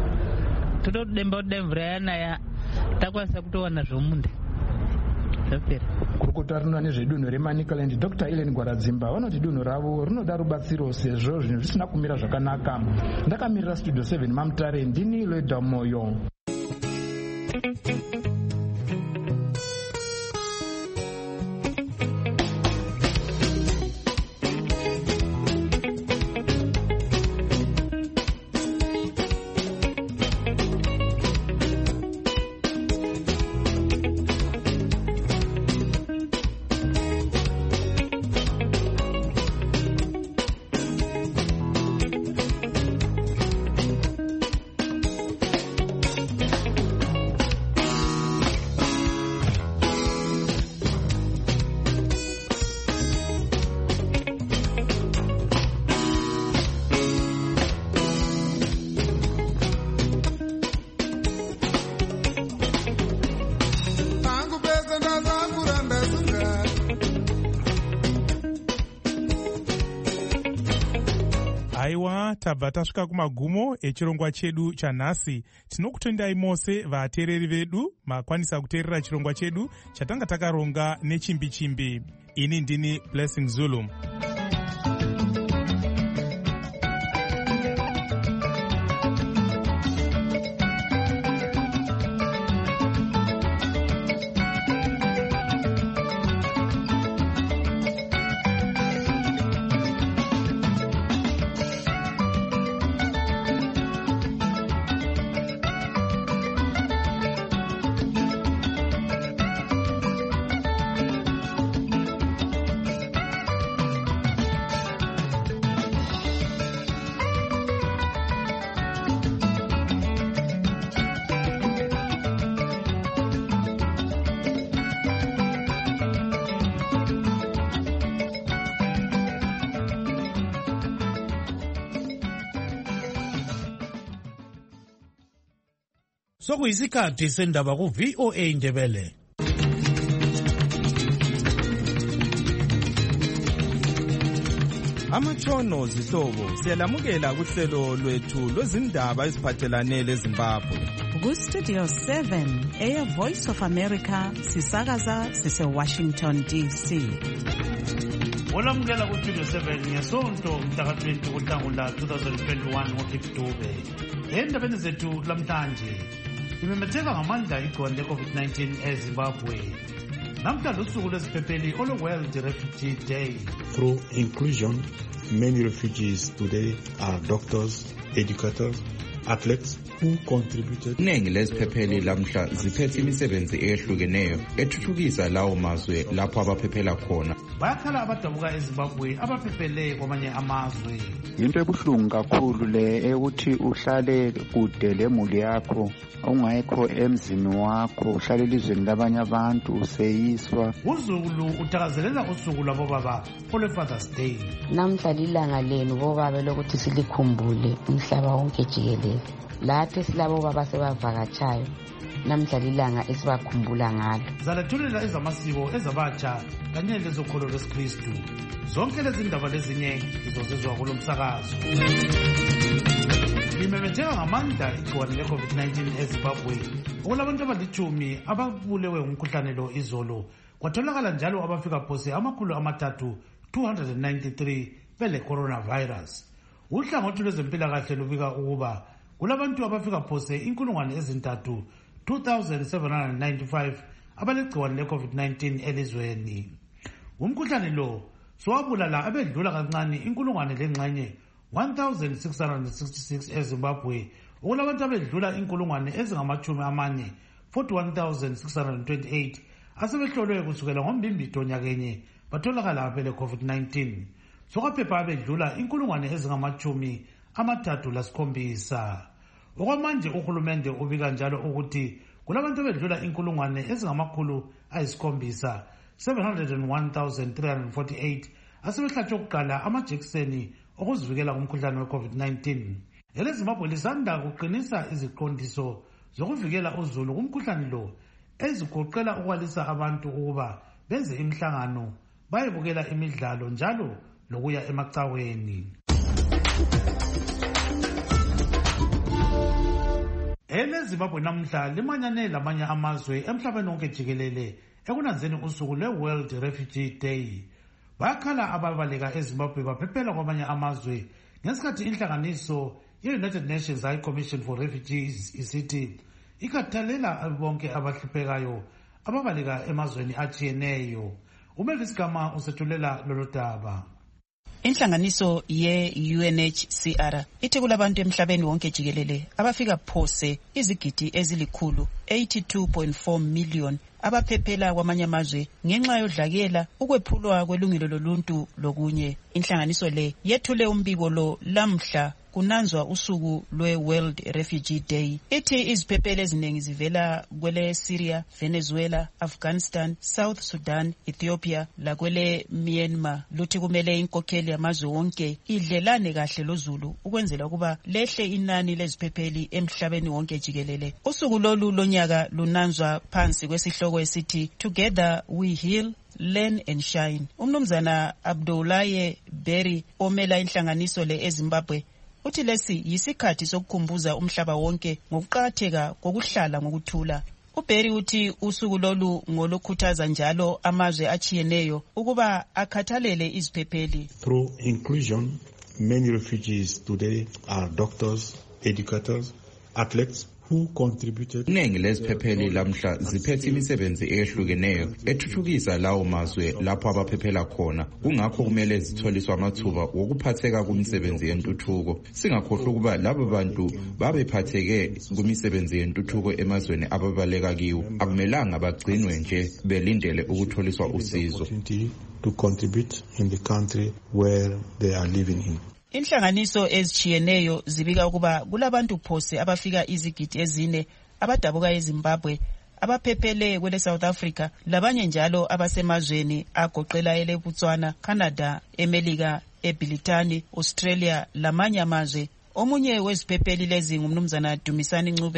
Totodemba kuti dai mvura yanaya takwanisa kutowana zvomunda. Kurukota rinoona nezvedunhu reManicaland Doctor Ellen Gwaradzimba vanoti dunhu ravo rinoda rubatsiro sezvo zvinhu zvisina kumira zvakanaka. Ndakamirira Studio seven Mamutare, ndini Loida Moyo. Aiwa, tabva tasvika kumagumo echirongwa chedu chanhasi. Tinokutendai mose vateereri vedu makwanisa kuteerera chirongwa chedu chatanga takaronga nechimbi chimbi. Ini ndini Blessing Zulu. sokuyisikhathi sendaba ku-V O A Ndebele. Amatshono zihlobo siyalamukela kuhlelo lwethu lwezindaba eziphathelane leZimbabwe. Ku-Studio seven, Air Voice of America, sisakaza sise-Washington D C. Olamukela ku-Studio seven ngesonto mhlaka twenty kuNhlangula twenty twenty-one ngoFictobe. Endabeni zethu lamhlanje, imemetheka ngamandla igciwane le-COVID nineteen eZimbabwe. Namhla lusuku lweziphepheli olu-World Refugee Day. Through inclusion, many refugees today are doctors, educators, athletes who contributed. Iningi leziphepheli lamhla ziphethe imisebenzi ehlukeneyo ethuthukisa lawo mazwe lapho abaphephela khona. Bayakhala abadabuka eZimbabwe abaphephele kwamanye amazwe. Into ebuhlungu kakhulu le ukuthi uhlale kude lemuli yakho, ungayikho emzini wakho, uhlale elizweni labanye abantu useyiswa. uZulu uthakazelela usuku lwabobaba olwe-Father's Day. Namhla lilanga lenu bobaba lokuthi silikhumbule umhlaba wonke jikelele. Lathi silabobaba sebavakatshayo, namhla lilanga esibakhumbula ngalo. Zalethulela ezamasiko ezabatsha kanye lezokholo lwesikristu. Zonke lezi ndaba lezinye zizozizwa kulo msakazo. Limemetheka ngamandla igciwane le-COVID nineteen eZimbabwe. Okulabantu abalitshumi ababulewe ngumkhuhlane lo izolo. Kwatholakala njalo abafika phose amakhulu amathathu two hundred ninety-three bele coronavirus. Uhlangothi lwezempilakahle lubika ukuba kulabantu abafika phose inkulungwane ezintathu two thousand seven hundred ninety-five abalegciwane le-COVID nineteen elizweni. Umkhuhlane lo sowabulala abedlula kancane inkulungwane lengxenye one thousand six hundred sixty-six eZimbabwe. Okulabantu abedlula inkulungwane ezingamachumi amane forty-one thousand six hundred twenty-eight asebehlolwe kusukela ngoMbimbido nyakenye batholakala bele COVID nineteen. Sokwaphepha abedlula inkulungwane ezingamachumi amathathu lasikhombisa. Okwamanje uhulumende ubika njalo ukuthi kulabantu abedlula inkulungwane ezingamakhulu ayisikhombisa seven hundred one thousand three hundred forty-eight asebehlatshwe kuqala amajekiseni okuzivikela kumkhuhlane we-COVID nineteen. EleZimbabwe lisanda kuqinisa iziqondiso zokuvikela uZulu kumkhuhlane lo ezigoqela ukwalisa abantu ukuba benze imihlangano, bayebukela imidlalo njalo lokuya emacaweni. EleZimbabwe namhla limanyane lamanye amazwe emhlabeni wonke jikelele ekunanzeni usuku lwe-World Refugee Day. Bayakhala ababaleka eZimbabwe baphephela kwamanye amazwe ngesikhathi inhlanganiso ye-United Nations High Commission for Refugees isithi ikhathalela bonke abahluphekayo ababaleka emazweni atshiyeneyo. uMelvis Gama usethulela lolu daba. Inhlanganiso ye-U N H C R ithi kulabantu emhlabeni wonke jikelele abafika phose izigidi ezilikhulu eighty-two point four million abaphephela kwamanye amazwe ngenxa yodlakela ukwephulwa kwelungelo loluntu lokunye. Inhlanganiso le yethule umbiko lo lamhla kunanzwa usuku lwe-World Refugee Day. Ithi iziphepheli eziningi zivela kwele Syria, Venezuela, Afghanistan, South Sudan, Ethiopia lakwele Myanmar. Luthi kumele inkokheli yamazwe wonke idlelane kahle loZulu ukwenzela ukuba lehle inani leziphepheli emhlabeni wonke jikelele. Usuku lolu lonyaka lunanzwa phansi kwesihloko esithi Together We Heal, Learn and Shine. Umnumzana Abdullaye Berry omela inhlanganiso le eZimbabwe uthi lesi yisikhathi sokukhumbuza umhlaba wonke ngokuqakatheka kokuhlala ngokuthula. uBerry uthi usuku lolu ngolukhuthaza njalo amazwe achiyeneyo ukuba akhathalele iziphepheli. Through inclusion, many refugees today are doctors, educators, athletes who contributed. Iningi leziphepheli lamhla ziphethe imisebenzi ehlukeneyo ethuthukisa lawo mazwe lapho abaphephela khona. Kungakho kumele zitholiswe amathuba wokuphatheka kumsebenzi yentuthuko. Singakhohlwa ukuba labo bantu babephatheke kumisebenzi yentuthuko emazweni ababaleka kiwo. Akumelanga bagcinwe nje belindele ukutholiswa usizo. To contribute in the country where they are living in. Inhlanganiso ezichiyeneyo zibika ukuba kulabantu phose abafika izigidi ezine abadabuka eZimbabwe abaphephele kwele South Africa labanye njalo abasemazweni agoqela ele Botswana, Canada, eMelika, eBritani, Australia lamanye amazwe. Omunye weziphepheli lezi ngumnumzana Dumisani Ncube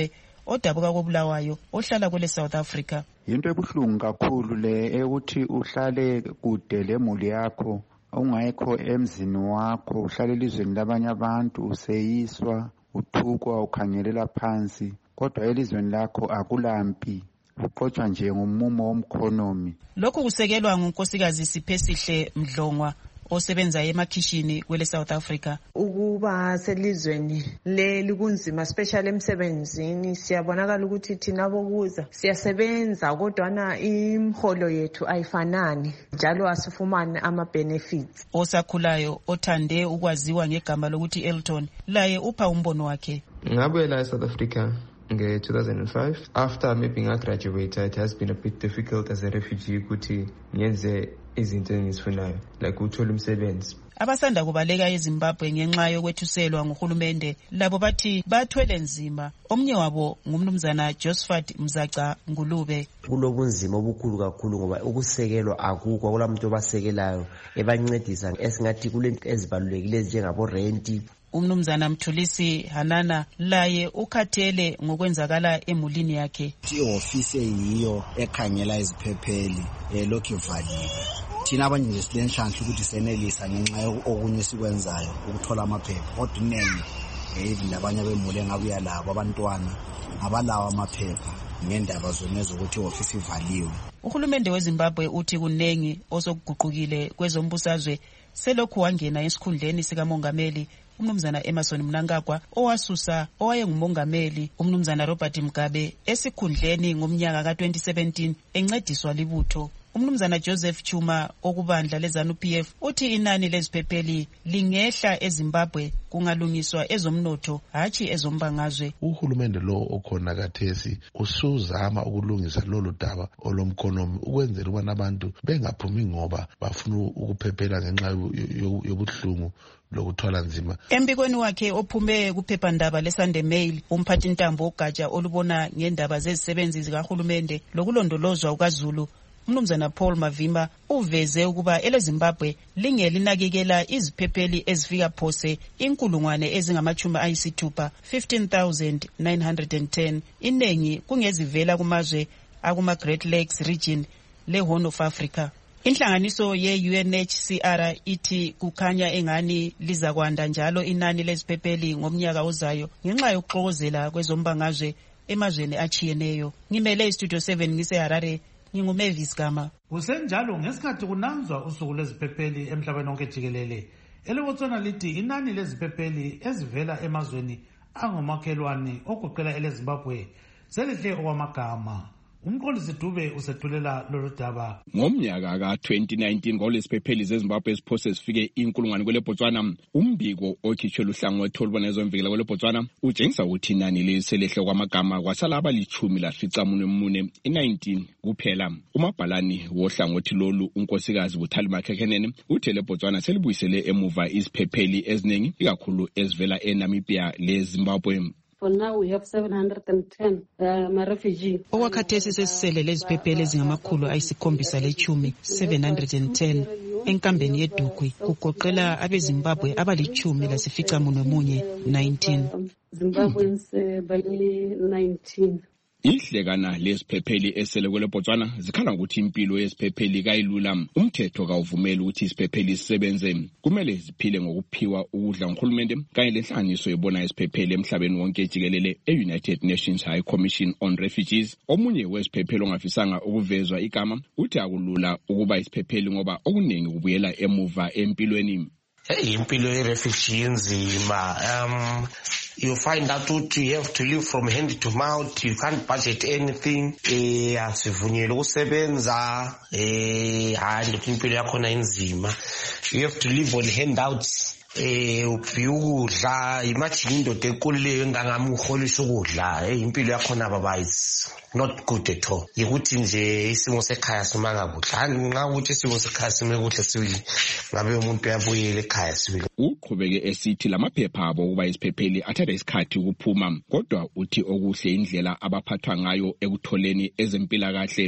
odabuka kobulawayo ohlala kule South Africa. Into ebuhlungu kakhulu le ukuthi uhlale kude lemuli yakho ungayikho emzini wakho, uhlale elizweni labanye abantu, useyiswa, uthukwa, ukhangelela phansi, kodwa elizweni lakho akulampi, uqotshwa nje ngomumo womkhonomi. Lokhu kusekelwa ngunkosikazi Siphesihle Mdlongwa osebenza emakhishini kwele South Africa. Ukuba selizweni leli kunzima, especially emsebenzini, siyabonakala ukuthi thina bokuza siyasebenza kodwa imholo yethu ayifanani, njalo asifumani ama benefits. Osakhulayo othande ukwaziwa ngegama lokuthi Elton laye upha umbono wakhe. Ngabuye la South Africa nge two thousand five. After maybe ngagraduate, it has been a bit difficult as a refugee ukuthi ngenze izinto engizifunayo like uthola umsebenzi. Abasanda kubaleka eZimbabwe ngenxa yokwethuselwa nguhulumende labo bathi bathwele nzima. Omnye wabo ngumnumzana Josephat Mzaca Ngulube. Kulobunzima obukhulu kakhulu ngoba ukusekelwa akukho, kulamuntu obasekelayo ebancedisa esingathi kulento ezibalulekile njengabo rent. Umnumzana Mthulisi Hanana laye ukhathele ngokwenzakala emulini yakhe. Ihofisi eyiyo ekhangela iziphepheli elokhu ivaliwe. Thina abanye nje silenhlanhla ukuthi senelisa ngenxa yokunye sikwenzayo ukuthola amaphepha, kodwa inengi even labanye abemule ngabuya labo abantwana abalawa amaphepha ngendaba zonezo ukuthi ihofisi ivaliwe. Uhulumende weZimbabwe uthi kunengi osokuguqukile kwezombusazwe selokhu wangena esikhundleni sikamongameli umnumzana Emerson Mnangagwa owasusa owayengumongameli umnumzana Robert Mugabe esikhundleni ngomnyaka ka twenty seventeen encediswa libutho. Umnumzana Joseph Chuma okubandla leZANU P F uthi inani leziphepheli lingehla eZimbabwe kungalungiswa ezomnotho hathi ezombangazwe. Uhulumende lo okhona kathesi usuzama ukulungisa lolu daba olomkhonomi ukwenzela ukuthi abantu bengaphumi ngoba bafuna ukuphephela ngenxa yobuhlungu lokuthwala nzima. Embikweni wakhe ophume kuphephandaba leSunday Mail, umphathi ntambo ogatsha olubona ngendaba zezisebenzi zikahulumende lokulondolozwa ukaZulu umnumzana Paul Mavimba uveze ukuba eleZimbabwe lingelinakekela iziphepheli ezifika phose inkulungwane ezingamachumi ayisithupha fifteen thousand nine hundred ten, inengi kungezivela kumazwe akuma Great Lakes region le Horn of Africa. Inhlanganiso ye U N H C R ithi kukhanya engani lizakwanda njalo inani leziphepheli ngomnyaka ozayo ngenxa yokuxokozela kwezombangazwe emazweni achiyeneyo. Ngimele iStudio seven ngise Harare. Ngingumavis Gama. Kusenjalo ngesikhathi kunanzwa usuku leziphepheli emhlabeni wonke jikelele, eleBotswana lithi inani leziphepheli ezivela emazweni angomakhelwane okuqela eleZimbabwe selihle okwamagama. Umqondisi Dube usethulela lolu daba. Ngomnyaka ka twenty nineteen ngolesiphepheli zeZimbabwe eziphose sifike inkulungwane kwele Botswana, umbiko okhitshwe luhlangothi olubona ezomvikela kwele Botswana utshengisa ukuthi inani leselehle kwamagama kwasala abalichumi laficamunwemunye i-nineteen kuphela. Umabhalani wohlangothi lolu unkosikazi Buthali Makhekenene uthi leBotswana selibuyisele emuva iziphepheli eziningi ikakhulu ezivela eNamibia leZimbabwe. For now we have seven hundred ten uh, my refugee. Okwakhathesi sesisele leziphepheli ezingamakhulu ayisikhombisa lechumi seven hundred ten enkambeni yedugwi kugoqela abeZimbabwe abalichumi lasificamunwemunye nineteen. Zimbabweans uh, by nineteen. Ihlekana lesiphepheli esele kwele Botswana zikhala ukuthi impilo yesiphepheli kayilula. Umthetho kawuvumeli ukuthi isiphepheli sisebenze. Kumele ziphile ngokuphiwa ukudla nguhulumende kanye lenhlanganiso ebona isiphepheli emhlabeni wonke jikelele e-United Nations High Commission on Refugees. Omunye wesiphepheli ongafisanga ukuvezwa igama uthi akulula ukuba isiphepheli ngoba okuningi kubuyela emuva empilweni. Hey, impilo ye-refugee nzima. Um, you find out that you have to live from hand to mouth. You can't budget anything. Eh, asivunyelwe ukusebenza. Eh, hayi impilo yakhona inzima. You have to live on handouts. Eh, uphiukudla. Imagine indoda enkululeyo engangami uholisa ukudla. Eh, impilo yakhona baba is not good at all. Yikuthi nje isimo sekhaya simanga kudla. Nxa ukuthi isimo sekhaya sime kuhle sibili ngabe umuntu uyabuyela ekhaya sibili. Uqhubeke esithi lamaphepha abo ukuba isiphepheli athatha isikhathi ukuphuma, kodwa uthi okuhle indlela abaphathwa ngayo ekutholeni ezempilakahle.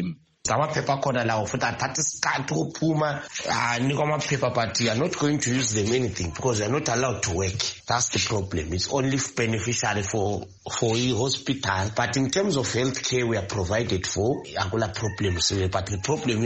amaphepha akhona lawo futhi athatha isikhathi ukuphuma anikwa amaphepha but you are not going to use them anything because you are not allowed to work. That's the problem. It's only beneficial for for a hospital, but in terms of healthcare we are provided for. Akula problems, but the problem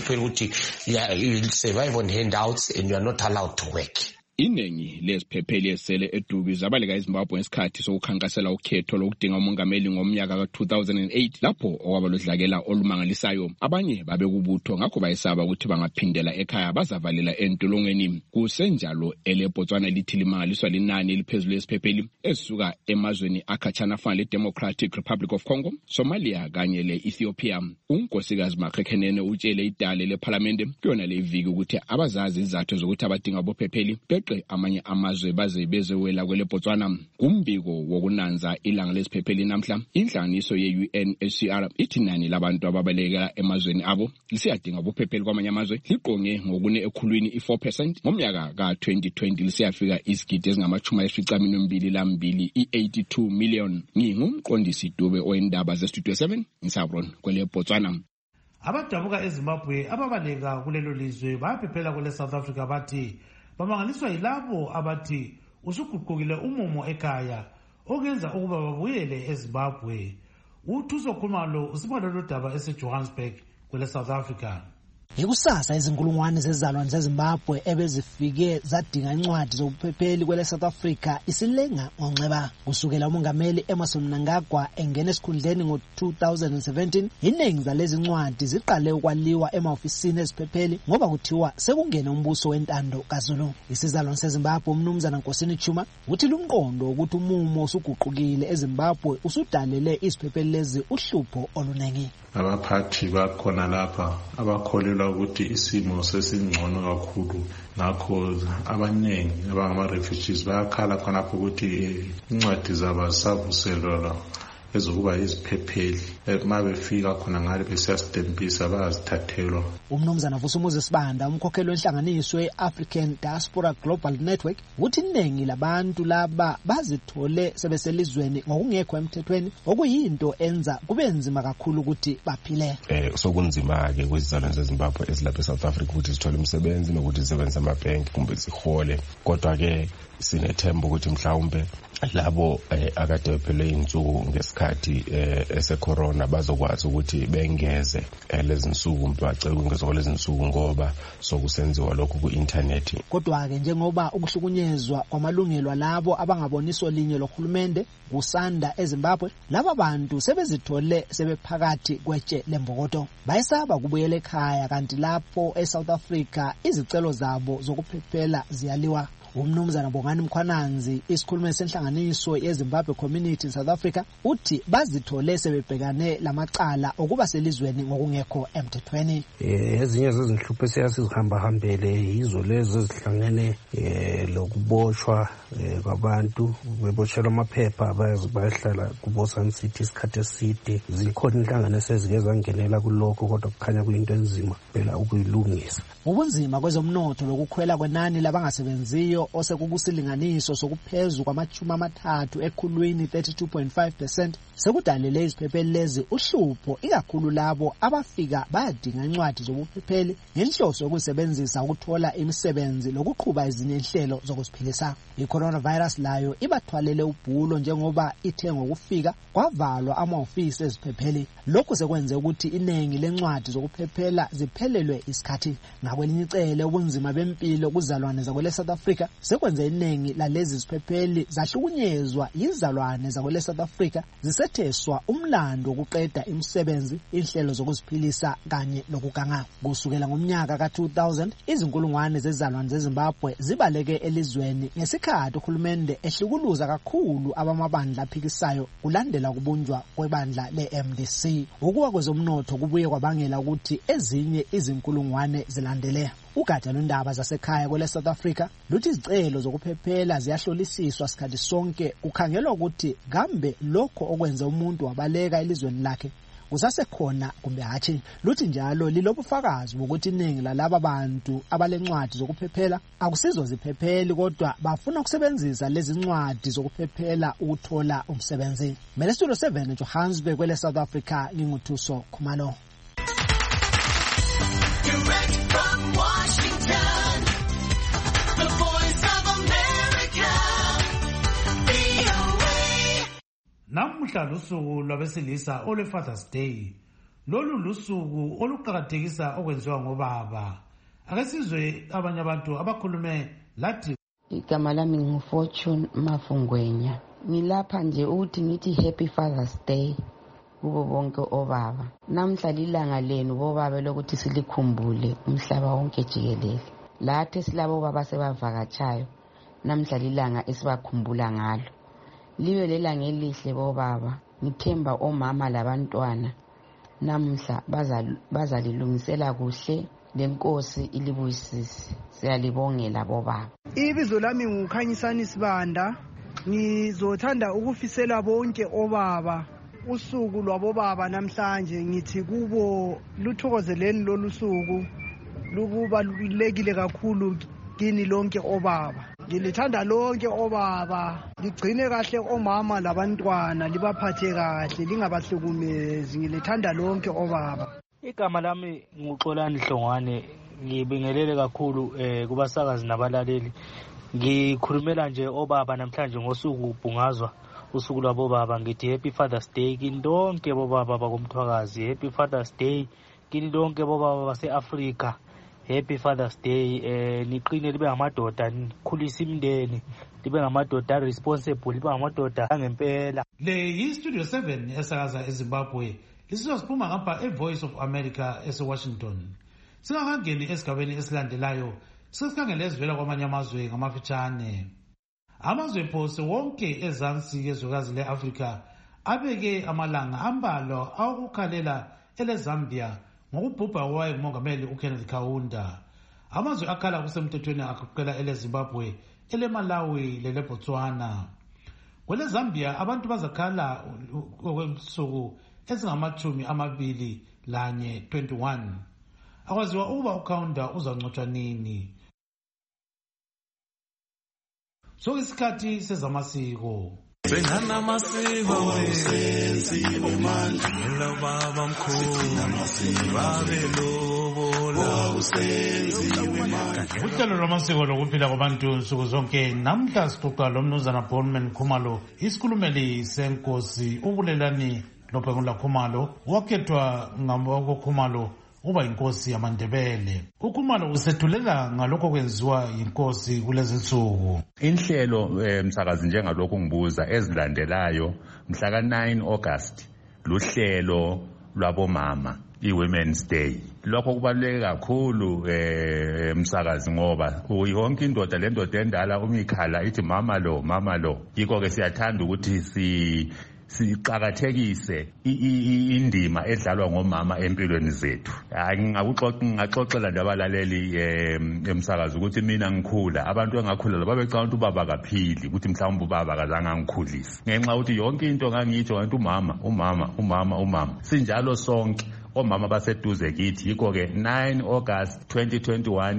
you will survive on handouts and you are not allowed to work. Iningi leziphepheli esele edubi zabaleka eZimbabwe ngesikhathi sokukhankasela ukhetho lokudinga umongameli ngomnyaka ka two thousand eight lapho okwabalodlakela olumangalisayo. Abanye babekubutho ngakho bayesaba ukuthi bangaphindela ekhaya bazavalela entolongweni. Kusenjalo eleBotswana lithi limangaliswa linani eliphezulu lesiphepheli esuka emazweni akhatshana afana leDemocratic Republic of Congo, Somalia kanye leEthiopia. Unkosikazi Makhekenene utshele idale leParliament kuyona le viki ukuthi abazazi izathu zokuthi abadinga bophepheli amanye amazwe baze bezewela kwele Botswana. Kumbiko wokunanza ilanga lesiphepheli namhla, inhlanganiso ye-U N H C R ithi inani labantu ababaleka emazweni abo lisiyadinga ubuphepheli kwamanye amazwe liqonge ngokune ekhulwini i-four percent ngomnyaka ka twenty twenty lisiyafika isigidi ezingamachumi ayisishiyagalombili lambili i-eighty-two million. Ngingumqondisi Dube oyindaba ze-Studio seven Nsabron kwele Botswana. Abadabuka eZimbabwe ababaleka kulelo lizwe bayaphephela kwele South Africa bathi bamangaliswa yilabo abathi usuguqukile umumo ekhaya okenza ukuba babuyele eZimbabwe. Uthuso Khumalo usibona lo daba eseJohannesburg kwele South Africa. Ikusasa izinkulungwane zezalwane zeZimbabwe ebezifike zadinga incwadi zobuphepheli kwele South Africa isilenga ngonxeba kusukela umongameli Emmerson Mnangagwa engena esikhundleni ngo two thousand seventeen. Iningi zalezi incwadi ziqale ukwaliwa emaofisini eziphepheli ngoba kuthiwa sekungena umbuso wentando kaZulu. Isizalwane seZimbabwe uMnumzana Nkosini Chuma uthi lumqondo ukuthi umumo usuguqukile eZimbabwe usudalele iziphepheli lezi uhlupho olunengi. Abaphathi bakhona lapha abakholelwa ukuthi isimo sesingcono kakhulu, ngakho abanengi abangama-refugees bayakhala khonapho ukuthi incwadi zabo zisavuselwa ezokuba iziphepheli. Uma befika khona ngale besiyasitempisa bayazithathelwa. Umnumzana Vusumuzi Sibanda umkhokheli wenhlanganiso ye-African Diaspora Global Network uthi iningi labantu laba bazithole sebeselizweni ngokungekho emthethweni okuyinto enza kube nzima kakhulu ukuthi baphile. Eh sokunzima ke kwizizalwane zeZimbabwe ezilapha eSouth Africa ukuthi zithole umsebenzi nokuthi zisebenze amabhenki kumbe zihole, kodwa ke sinethemba ukuthi mhlawumbe labo akade bephele insuku ngesikhathi ese-corona bazokwazi ukuthi bengeze lezi nsuku bacela ukungeza lezi nsuku ngoba sokusenziwa lokhu ku-internet. Kodwa-ke njengoba ukuhlukunyezwa kwamalungelo alabo abangaboniso linye lohulumende kusanda eZimbabwe, laba bantu sebezithole sebephakathi kwetshe lembokodo. Bayesaba kubuyela ekhaya kanti lapho eSouth Africa izicelo zabo zokuphephela ziyaliwa. Umnumzana Bongani Mkhwananzi isikhulumi senhlanganiso yeZimbabwe Community in South Africa uthi bazithole sebebhekane lamacala okuba selizweni ngokungekho emthethweni. Eh ezinye zezinhlupho esiyasizihamba hambele izo lezo ezihlangene eh lokuboshwa kwabantu beboshelwa amaphepha abayazi bayahlala kuBosan City isikhathi eside. Zikhona inhlangano esezike zangenela kulokho kodwa kukhanya kuyinto enzima phela ukuyilungisa. Ubunzima kwezomnotho lokukhwela kwenani labangasebenziyo osekukusilinganiso sokuphezulu kwamachumi amathathu ekhulwini thirty-two point five percent sekudalele iziphepheli lezi uhlupho ikakhulu labo abafika bayadinga incwadi zobuphepheli ngenhloso yokusebenzisa ukuthola imisebenzi lokuqhuba ezinye inhlelo zokuziphilisa. I-coronavirus layo ibathwalele ubhulo njengoba ithe ngokufika kwavalwa amaofisi eziphepheli. Lokhu sekwenze ukuthi iningi lencwadi zokuphephela ziphelelwe isikhathi. Ngakwelinye icele ubunzima bempilo kuzalwane zakwele South Africa sekwenze iningi lalezi ziphepheli zahlukunyezwa yizalwane zakwele South Africa zisetheswa umlando wokuqeda imisebenzi, inhlelo zokuziphilisa kanye nokuganga. Kusukela ngomnyaka ka two thousand izinkulungwane zezalwane zeZimbabwe zibaleke elizweni ngesikhathi uhulumende ehlukuluza kakhulu abamabandla aphikisayo kulandela kubunjwa kwebandla le-M D C. Ukuwa kwezomnotho kubuye kwabangela ukuthi ezinye izinkulungwane zilandele. Ugatsha lwendaba zasekhaya kwele South Africa luthi izicelo zokuphephela ziyahlolisiswa sikhathi sonke kukhangelwa ukuthi kambe lokho okwenza umuntu wabaleka elizweni lakhe kusasekhona kumbe hatshi. Luthi njalo lilobufakazi bokuthi iningi lalaba bantu abalencwadi zokuphephela akusizo ziphepheli kodwa bafuna ukusebenzisa lezi ncwadi zokuphephela ukuthola umsebenzi. Mele Studio seven Johannesburg kwele South Africa nginguthuso Khumalo. Direct from Washington, the voice of America, V O A. Namuhla lusuku lwabesilisa ole Father's Day. Lolu lusuku oluqhakathekisa okwenziwa ngobaba. Ake sizwe abanye abantu abakhulume lathi igama lami nguFortune Mafungwenya. Ngilapha nje ukuthi ngithi Happy Father's Day kubo bonke obaba. Namhla lilanga lenu bobaba lokuthi silikhumbule umhlaba wonke jikelele. Lathi silabo baba sebavakatshayo. Namhla lilanga esibakhumbula ngalo. Libe lelanga elihle bobaba. Ngithemba omama labantwana namhla bazalilungisela kuhle lenkosi ilibuyisise. Siyalibongela bobaba. Ibizo lami nguKhanyisani Sibanda. Ngizothanda ukufisela bonke obaba usuku lwabobaba namhlanje. Ngithi kubo luthokozeleni lolu suku lukubalulekile kakhulu kini lonke obaba. Ngilithanda lonke obaba, ligcine kahle omama labantwana, libaphathe kahle, lingabahlukumezi. Ngilithanda lonke obaba. Igama lami nguXolani Hlongwane. Ngibingelele kakhulu eh kubasakazi nabalaleli. Ngikhulumela nje obaba namhlanje ngosuku bungazwa usuku lwabobaba. Ngithi Happy Father's Day kini lonke bobaba bakomthwakazi. Happy Father's Day kini lonke bobaba base-Afrika. Happy Father's Day. Eh niqine libe ngamadoda, nikhulisa imindeni, libe ngamadoda responsible, libe ngamadoda angempela. Le yi Studio seven esakaza eZimbabwe. Lisizosiphuma ngapha eVoice of America ese-Washington. Singakangeni esigabeni esilandelayo, sesikhangele ezivela kwamanye amazwe ngamafitshane. Amazwe phose wonke ezansi yezwekazi le-Afrika abeke amalanga ambalwa awokukhalela eleZambia ngokubhubha kwayengumongameli uKenneth Kaunda. Amazwe akhala kusemthethweni aqoqela eleZimbabwe, eleMalawi leleBotswana. KweleZambia abantu bazakhala okwensuku ezingamachumi amabili lanye twenty-one. Akwaziwa ukuba uKaunda uzangcotshwa nini. So isikhathi sezamasiko. Senana masiko senziwe manje lobaba mkhulu babelobola usenziwe manje. Uhlelo lwamasiko lokuphila kwabantu nsuku zonke namhla sixoxa lomnumzana Bonman Khumalo, isikhulumeli senkosi ubulelani loPhengula Khumalo, wakhethwa ngaboko Khumalo uba inkosi yamaNdebele. uKhumalo usethulela ngalokho kwenziwa inkosi kulezi nsuku. Inhlelo emsakazi njengalokho ngibuza ezilandelayo mhla ka nine August luhlelo lwabomama i-Women's Day. Lokho kubaluleke kakhulu emsakazi ngoba yonke indoda le ndoda endala umikhala ithi mama lo mama lo. Yikho ke siyathanda ukuthi si siqhakathekise indima edlalwa ngomama empilweni zethu. Ngakuxoxa ngaxoxela labalaleli emsakazi ukuthi mina ngikhula abantu engakhula babecanga ukuthi ubaba kaphili, ukuthi mhlawumbe ubaba akazange angikhulise. Ngenxa ukuthi yonke into ngangitsho ngathi umama umama umama umama. Sinjalo sonke omama baseduze kithi. Yikho ke nine August twenty twenty-one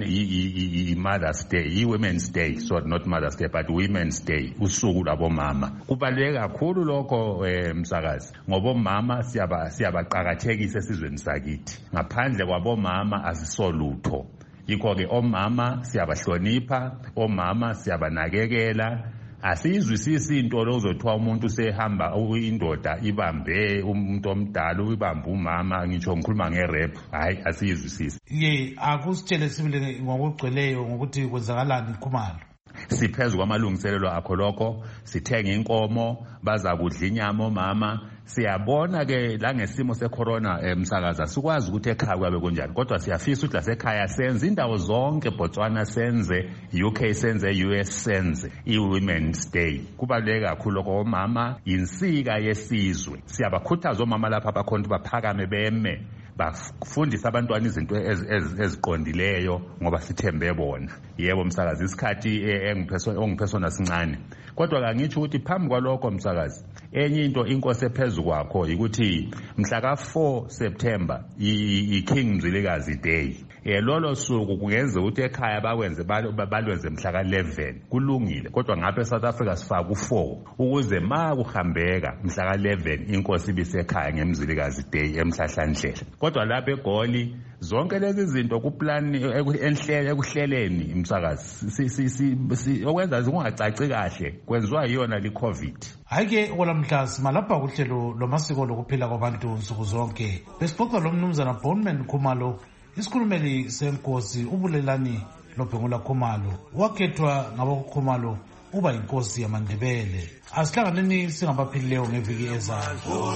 i Mother's Day, i Women's Day, so not Mother's Day but Women's Day, usuku labomama. Kubaluleke kakhulu lokho emsakazi ngoba omama siyaba siyabaqhakathekisa esizweni sakithi. Ngaphandle kwabomama asisolutho. Yikho ke omama siyabahlonipha, omama siyabanakekela. Asizwisisi into lozothiwa umuntu sehamba indoda ibambe umuntu omdala uyibambe umama, ngitsho ngikhuluma ngerap. Hayi asizwisisi. Ye akusitshele sibile ngokugcweleyo ngokuthi kwenzakalani Khumalo. Siphezu kwamalungiselelo akho lokho, sithenga inkomo, baza kudla inyama omama. Siyabona ke la ngesimo secorona emsakaza sikwazi ukuthi ekhaya kwabe kunjani, kodwa siyafisa ukuthi lasekhaya senze indawo zonke, Botswana senze, U K senze, U S senze i-Women's Day. Kubaluleke kakhulu lokho. Omama yinsika yesizwe. Siyabakhuthaza omama lapha abakhona baphakame beme bafundisa abantwana izinto eziqondileyo ngoba sithembe bona. Yebo msakazi, isikhathi engiphesona sincane, kodwa kangitsho ukuthi phambi kwalokho msakazi, enye into inkosi ephezu kwakho ukuthi mhla ka four September i-King Mzilikazi Day. Lolo suku kungenza ukuthi ekhaya bakwenze balwenze mhla ka eleven, kulungile, kodwa ngapha eSouth Africa sifaka u four ukuze ma kuhambeka mhla ka eleven inkosi ibisekhaya ngeMzilikazi Day eMhlahlandlela. Kodwa lapha eGoli zonke lezi zinto kuplan enhlele ekuhleleni umsakazi okwenza zingacaci kahle kwenziwa yiyona li COVID. Hayike olamhla simalapha kuhlelo lomasiko lokuphila kwabantu nsuku zonke. Besixoxa lo mnumzana Bonman Khumalo, isikhulumeli senkosi uBulelani Lobhengula Khumalo, wakhethwa ngaboKhumalo uba inkosi yamaNdebele. Asihlanganeni singabaphilileyo ngeviki ezayo.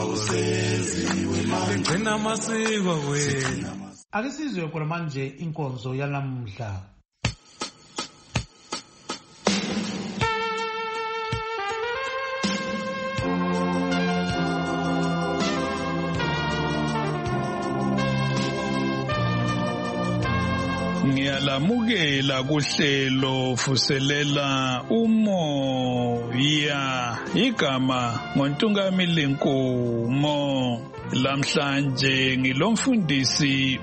Ake sizwe khona manje inkonzo yalamhla. Ngiyalamukela kuhlelo fuselela umoya igama ngoNtungamili Nkomo. Lamhlanje ngilomfundisi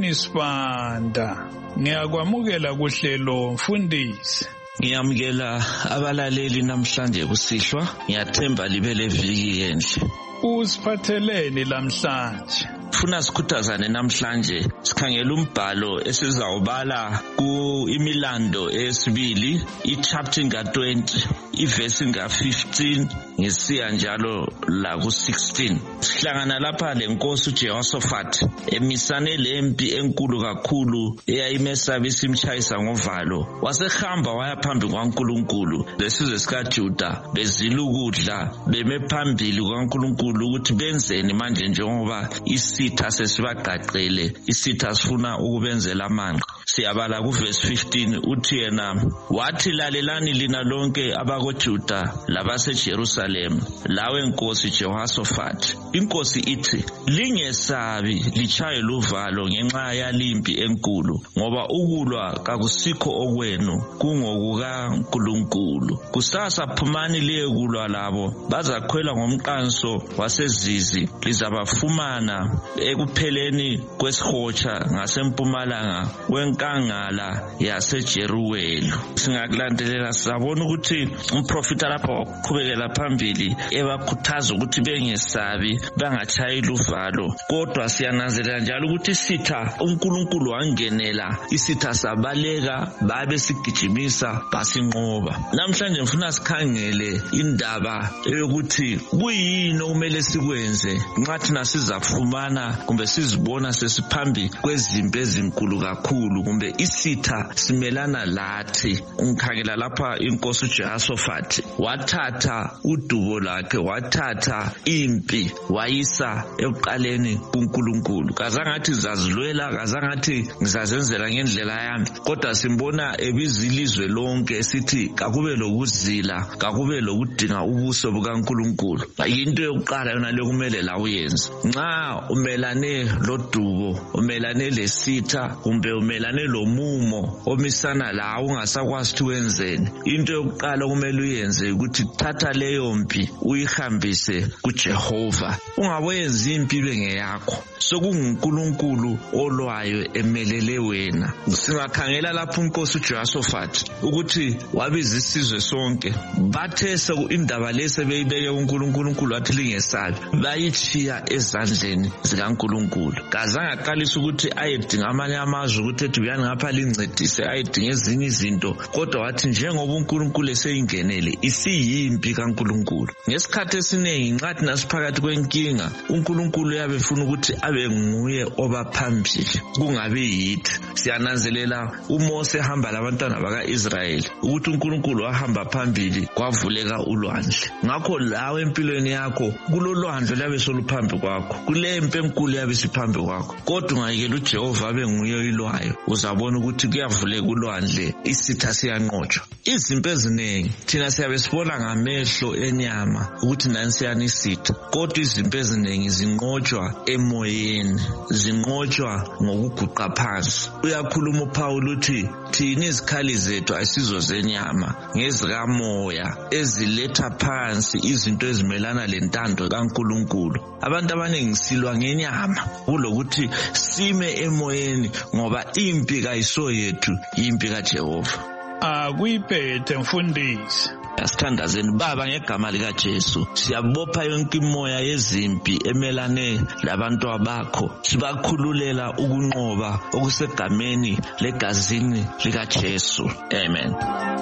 uSenisibanda. Ngiyakwamukela kuhlelo mfundisi. Ngiyamukela abalaleli namhlanje kusihlwa, ngiyathemba libe leviki enhle. Usiphatheleni lamhlanje? Funa sikhuthazane namhlanje sikhangela umbhalo esizawubala ku imilando esibili ichapter nga twenty iverse nga fifteen ngisiya njalo la ku sixteen. Sihlangana lapha lenkosi uJehoshaphat emisane lempi enkulu kakhulu eyayimesaba isimchayisa ngovalo. Wasehamba waya phambi kwaNkulunkulu lesizwe sikaJuda bezila ukudla beme phambili kwaNkulunkulu ukuthi benzeni manje njengoba isitha sesibaqaqele isitha sifuna ukubenzela amanqe. Siyabala ku verse fifteen uthi yena wathi lalelani lina lonke abakoJuda labaseJerusalem lawe nkosi Jehoshaphat. Inkosi ithi lingesabi lichaye luvalo ngenxa yalimpi enkulu ngoba ukulwa kakusikho okwenu kungokuka Nkulunkulu. Kusasa phumani liye kulwa labo bazakhwela ngomqanso wasezizi lizabafumana ekupheleni kwesihotsha ngasempumalanga wenkangala yaseJeruweli. Singakulandelela sabona ukuthi umprofita lapho qhubekela phambili ebakhuthaza ukuthi bengesabi bangachayi luvalo, kodwa siyananzelela njalo ukuthi isitha uNkulunkulu wangenela isitha sabaleka babe sigijimisa basinqoba. Namhlanje ngifuna sikhangele indaba eyokuthi kuyini okumele sikwenze nxa thina sizafumana kumbe sizibona sesiphambi kwezimpi ezinkulu kakhulu kumbe isitha simelana lathi. Ngikhangela lapha inkosi uJehoshaphat wathatha udubo lakhe wathatha impi wayisa ekuqaleni kuNkulunkulu. Kazangathi zazilwela kazangathi ngizazenzela ngendlela yami, kodwa simbona ebizilizwe lonke esithi kakube lokuzila kakube lokudinga ubuso bukaNkulunkulu. Into yokuqala yona le kumele la uyenze nxa umelane lodubo umelane lesitha kumbe umelane lomumo omisana la ungasakwazi ukuthi wenzeni. Into yokuqala kumele uyenze ukuthi thatha leyo mpi uyihambise kuJehova. Ungaboyenza impilo ngeyakho, sokunguNkulunkulu olwayo emelele wena. Singakhangela lapho inkosi uJehoshaphat ukuthi wabiza isizwe sonke bathe indaba lese beyibeke uNkulunkulu wathi lingesabi bayichiya ezandleni zikaNkulunkulu. Kazange aqalisa ukuthi ayedinga amanye amazwe ukuthi ethi uyani ngapha lincedise ayedinga ezinye izinto, kodwa wathi njengoba uNkulunkulu eseyingenele isiyimpi kaNkulunkulu. Ngesikhathi esiningi nxa thina siphakathi kwenkinga uNkulunkulu yabe efuna ukuthi abe nguye obaphambili kungabi yithi. Siyananzelela uMose hamba labantwana bakaIsrayeli ukuthi uNkulunkulu wahamba phambili kwavuleka ulwandle. Ngakho lawe empilweni yakho kulolwandle labe soluphambi kwakho, kulempe enkulu yabe siphambi kwakho, kodwa ungayekela uJehova abe nguye oyilwayo uzabona ukuthi kuyavuleka ulwandle isitha siyanqotshwa. Izimpi eziningi thina siyabe sibona ngamehlo enyama ukuthi nani siyani isitha, kodwa izimpi eziningi zinqotshwa emoyeni, zinqotshwa ngokuguqa phansi. Uyakhuluma uPaul uthi thina izikhali zethu ayisizo zenyama ngezikamoya eziletha phansi izinto ezimelana lentando kaNkulunkulu. Abantu abaningi silwa ngenyama kulokuthi sime emoyeni ngoba impi kayiso yethu, impi kaJehova. Akuyiphethe mfundisi. Asithandazeni Baba ngegama lika Jesu. Siyabopha yonke imoya yezimpi emelane labantu abakho. Sibakhululela ukunqoba okusegameni legazini lika Jesu. Amen.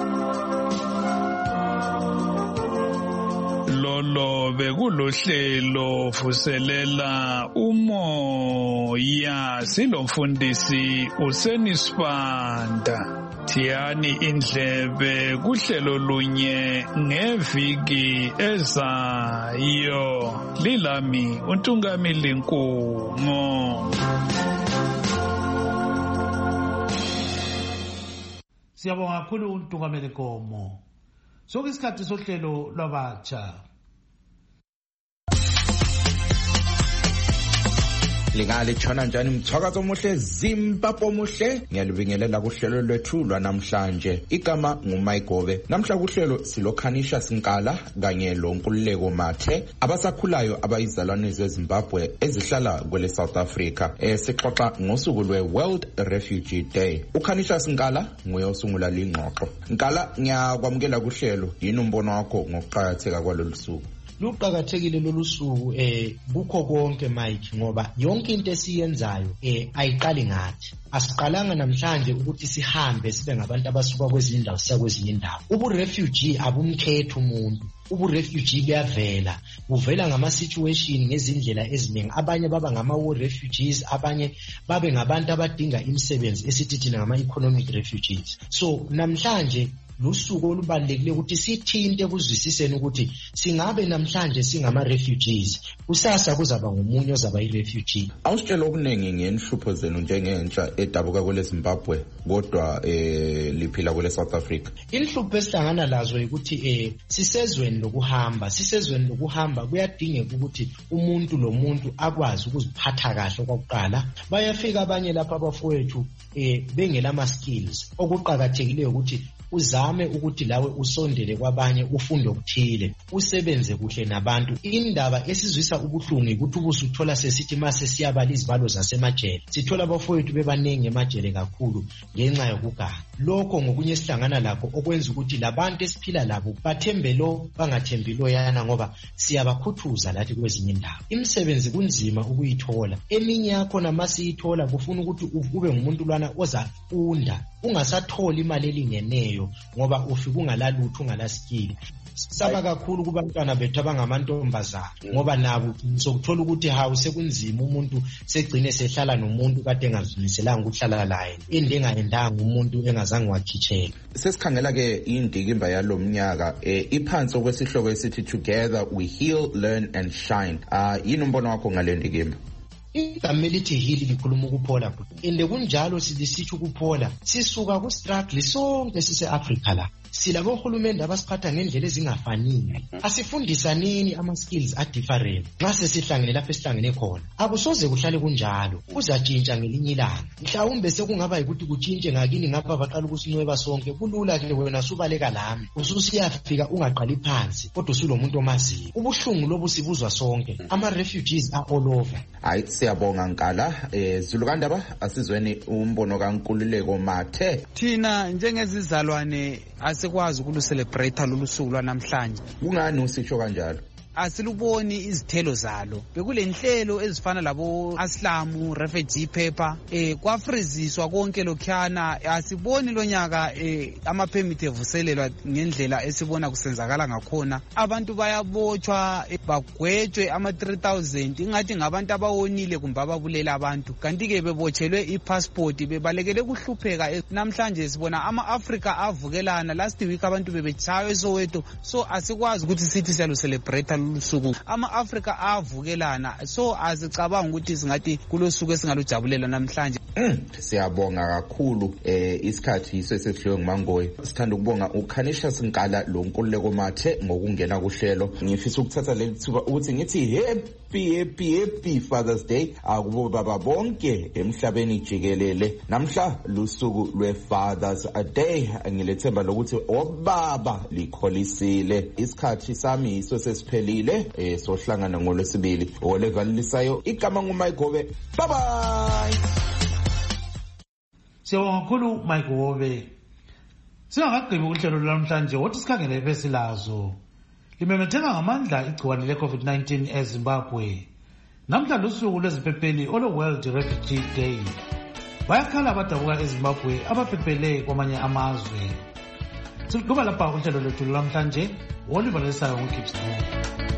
Lolo bekulohlelo vuselela umoya silomfundisi usenisibanda. Thiyani indlebe kuhlelo lunye ngeviki ezayo. Lilami uNtungamili Nkumo. Siyabonga kakhulu uNtungamili Nkomo. Sokuyisikhathi sohlelo lwabatsha. Lingale tshona njani mthakazo omuhle Zimbabwe omuhle ngiyalibingelela kuhlelo lwethu lwanamhlanje igama nguMayigobe namhla kuhlelo silokhanisha Sinkala kanye loNkululeko Mathe abasakhulayo abayizalwane zeZimbabwe ezihlala kwele South Africa esixoxa ngosuku lwe World Refugee Day. Ukhanisha Sinkala nguye osungula lingxoxo. Nkala ngiyakwamukela kuhlelo yini umbono wakho ngokuqhakatheka kwalolu suku? Luqhakathekile lolu suku eh kukho konke Mike ngoba yonke into esiyenzayo eh ayiqali ngathi. Asiqalanga namhlanje ukuthi sihambe sibe ngabantu abasuka kwezinye indawo siya kwezinye indawo. Ubu refugee abumkhetha umuntu. Ubu refugee kuyavela. Uvela ngama situation ngezindlela eziningi. Abanye baba ngama war refugees, abanye babe ngabantu abadinga imisebenzi esithi thina ngama economic refugees. So namhlanje lusuku olubalekile ukuthi sithinte kuzwisiseni ukuthi singabe namhlanje singama refugees kusasa kuzaba ngomunye ozaba i-refugee. Awusitshela okuningi ngenhlupho zenu njengentsha edabuka kwele Zimbabwe kodwa eh liphila kwele South Africa. Inhlupho esihlangana lazo ukuthi eh sisezweni lokuhamba sisezweni lokuhamba kuyadingeka ukuthi umuntu lo muntu akwazi ukuziphatha kahle okokuqala. Bayafika abanye lapha abafowethu eh bengela ama skills okuqhakathekile ukuthi uzame ukuthi lawe usondele kwabanye ufunde okuthile usebenze kuhle nabantu. Indaba esizwisa ubuhlungu ukuthi ubusuthola sesithi mase siyabala izibalo zasemajele sithola abafowethu bebanenge emajele kakhulu ngenxa yokugana. Lokho ngokunye sihlangana lakho okwenza ukuthi labantu esiphila labo bathembe lo bangathembi lo yana ngoba siyabakhuthuza lathi kwezinye indawo. Imisebenzi kunzima ukuyithola. Eminye yakho namasiyithola kufuna ukuthi ube ngumuntu lwana ozafunda ungasatholi imali elingeneyo ngoba ufika ungalalutho ungalaskili. Saba kakhulu kubantwana bethu abangamantombazana ngoba nabo sokuthola ukuthi hawu sekunzima umuntu segcine sehlala nomuntu kade engazimiselanga ukuhlala laye inde engaendanga umuntu engazange wakhitshela. Sesikhangela ke indikimba yalomnyaka eh iphansi okwesihloko esithi Together We Heal, Learn and Shine. Ah yini umbono wakho ngale ndikimba? Igama elithi heal likhuluma ukuphola ende kunjalo silisithi ukuphola sisuka ku struggle sonke sise Africa la. Silabo uhulumende abasiphatha ngendlela ezingafaniyo. Asifundisa nini ama skills a different. Nxa sesihlangene lapha esihlangene khona. Akusoze kuhlale kunjalo. Kuzatshintsha ngelinye ilanga. Mhlawumbe sekungaba ukuthi kutshintshe ngakini ngapha baqala ukusinweba sonke. Kulula ke wena subaleka lami. Ususiyafika ungaqali phansi kodwa usulomuntu omaziyo. Ubuhlungu lobu sibuzwa sonke. Ama refugees are all over. Hayi siyabonga Nkala. Eh Zulukandaba asizweni umbono kaNkululeko Mathe. Thina njengezizalwane asikwazi ukuluselebrate lolu suku lwanamhlanje. Kungani usisho kanjalo? Asiluboni izithelo zalo. Bekulenhlelo ezifana labo Aslamu refugee paper eh kwafriziswa konke lokhana asiboni lonyaka eh ama permit evuselelwa ngendlela esibona kusenzakala ngakhona. Abantu bayabotshwa bagwetshwe ama three thousand ingathi ngabantu abawonile kumbe ababulela abantu kanti ke bebotshelwe ipassport bebalekele kuhlupheka. Namhlanje sibona ama Africa avukelana last week abantu bebetshaywe eSoweto so asikwazi ukuthi sithi siyalo celebrate lusuku ama Africa avukelana so azicabanga ukuthi singathi kulosuku esingalujabulela namhlanje. Siyabonga kakhulu eh isikhathi iso esehliwe nguMangoyi. Sithanda ukubonga uKhanisha Sinkala lo Nkululeko Mathe ngokungena kuhlelo. Ngifisa ukuthatha leli thuba ukuthi ngithi happy happy happy Father's Day akubo baba bonke emhlabeni jikelele. Namhla lusuku lwe Father's Day ngilethemba lokuthi obaba likholisile. Isikhathi sami iso sesiphelile eh sohlangana ngolwesibili olevalisayo igama nguMayigobe. Bye bye. Siyabonga kakhulu Mayigobe. Singakagqibi uhlelo lwamhlanje wothi sikhangele ebesilazo. Limemetheka ngamandla igciwane le-COVID nineteen eZimbabwe. Namhla lusuku lweziphepheli olo World Refugee Day. Bayakhala abadabuka eZimbabwe abaphephele kwamanye amazwe. Siqhuba lapha uhlelo lwethu lwamhlanje, Oliver Lesayo nguGibson.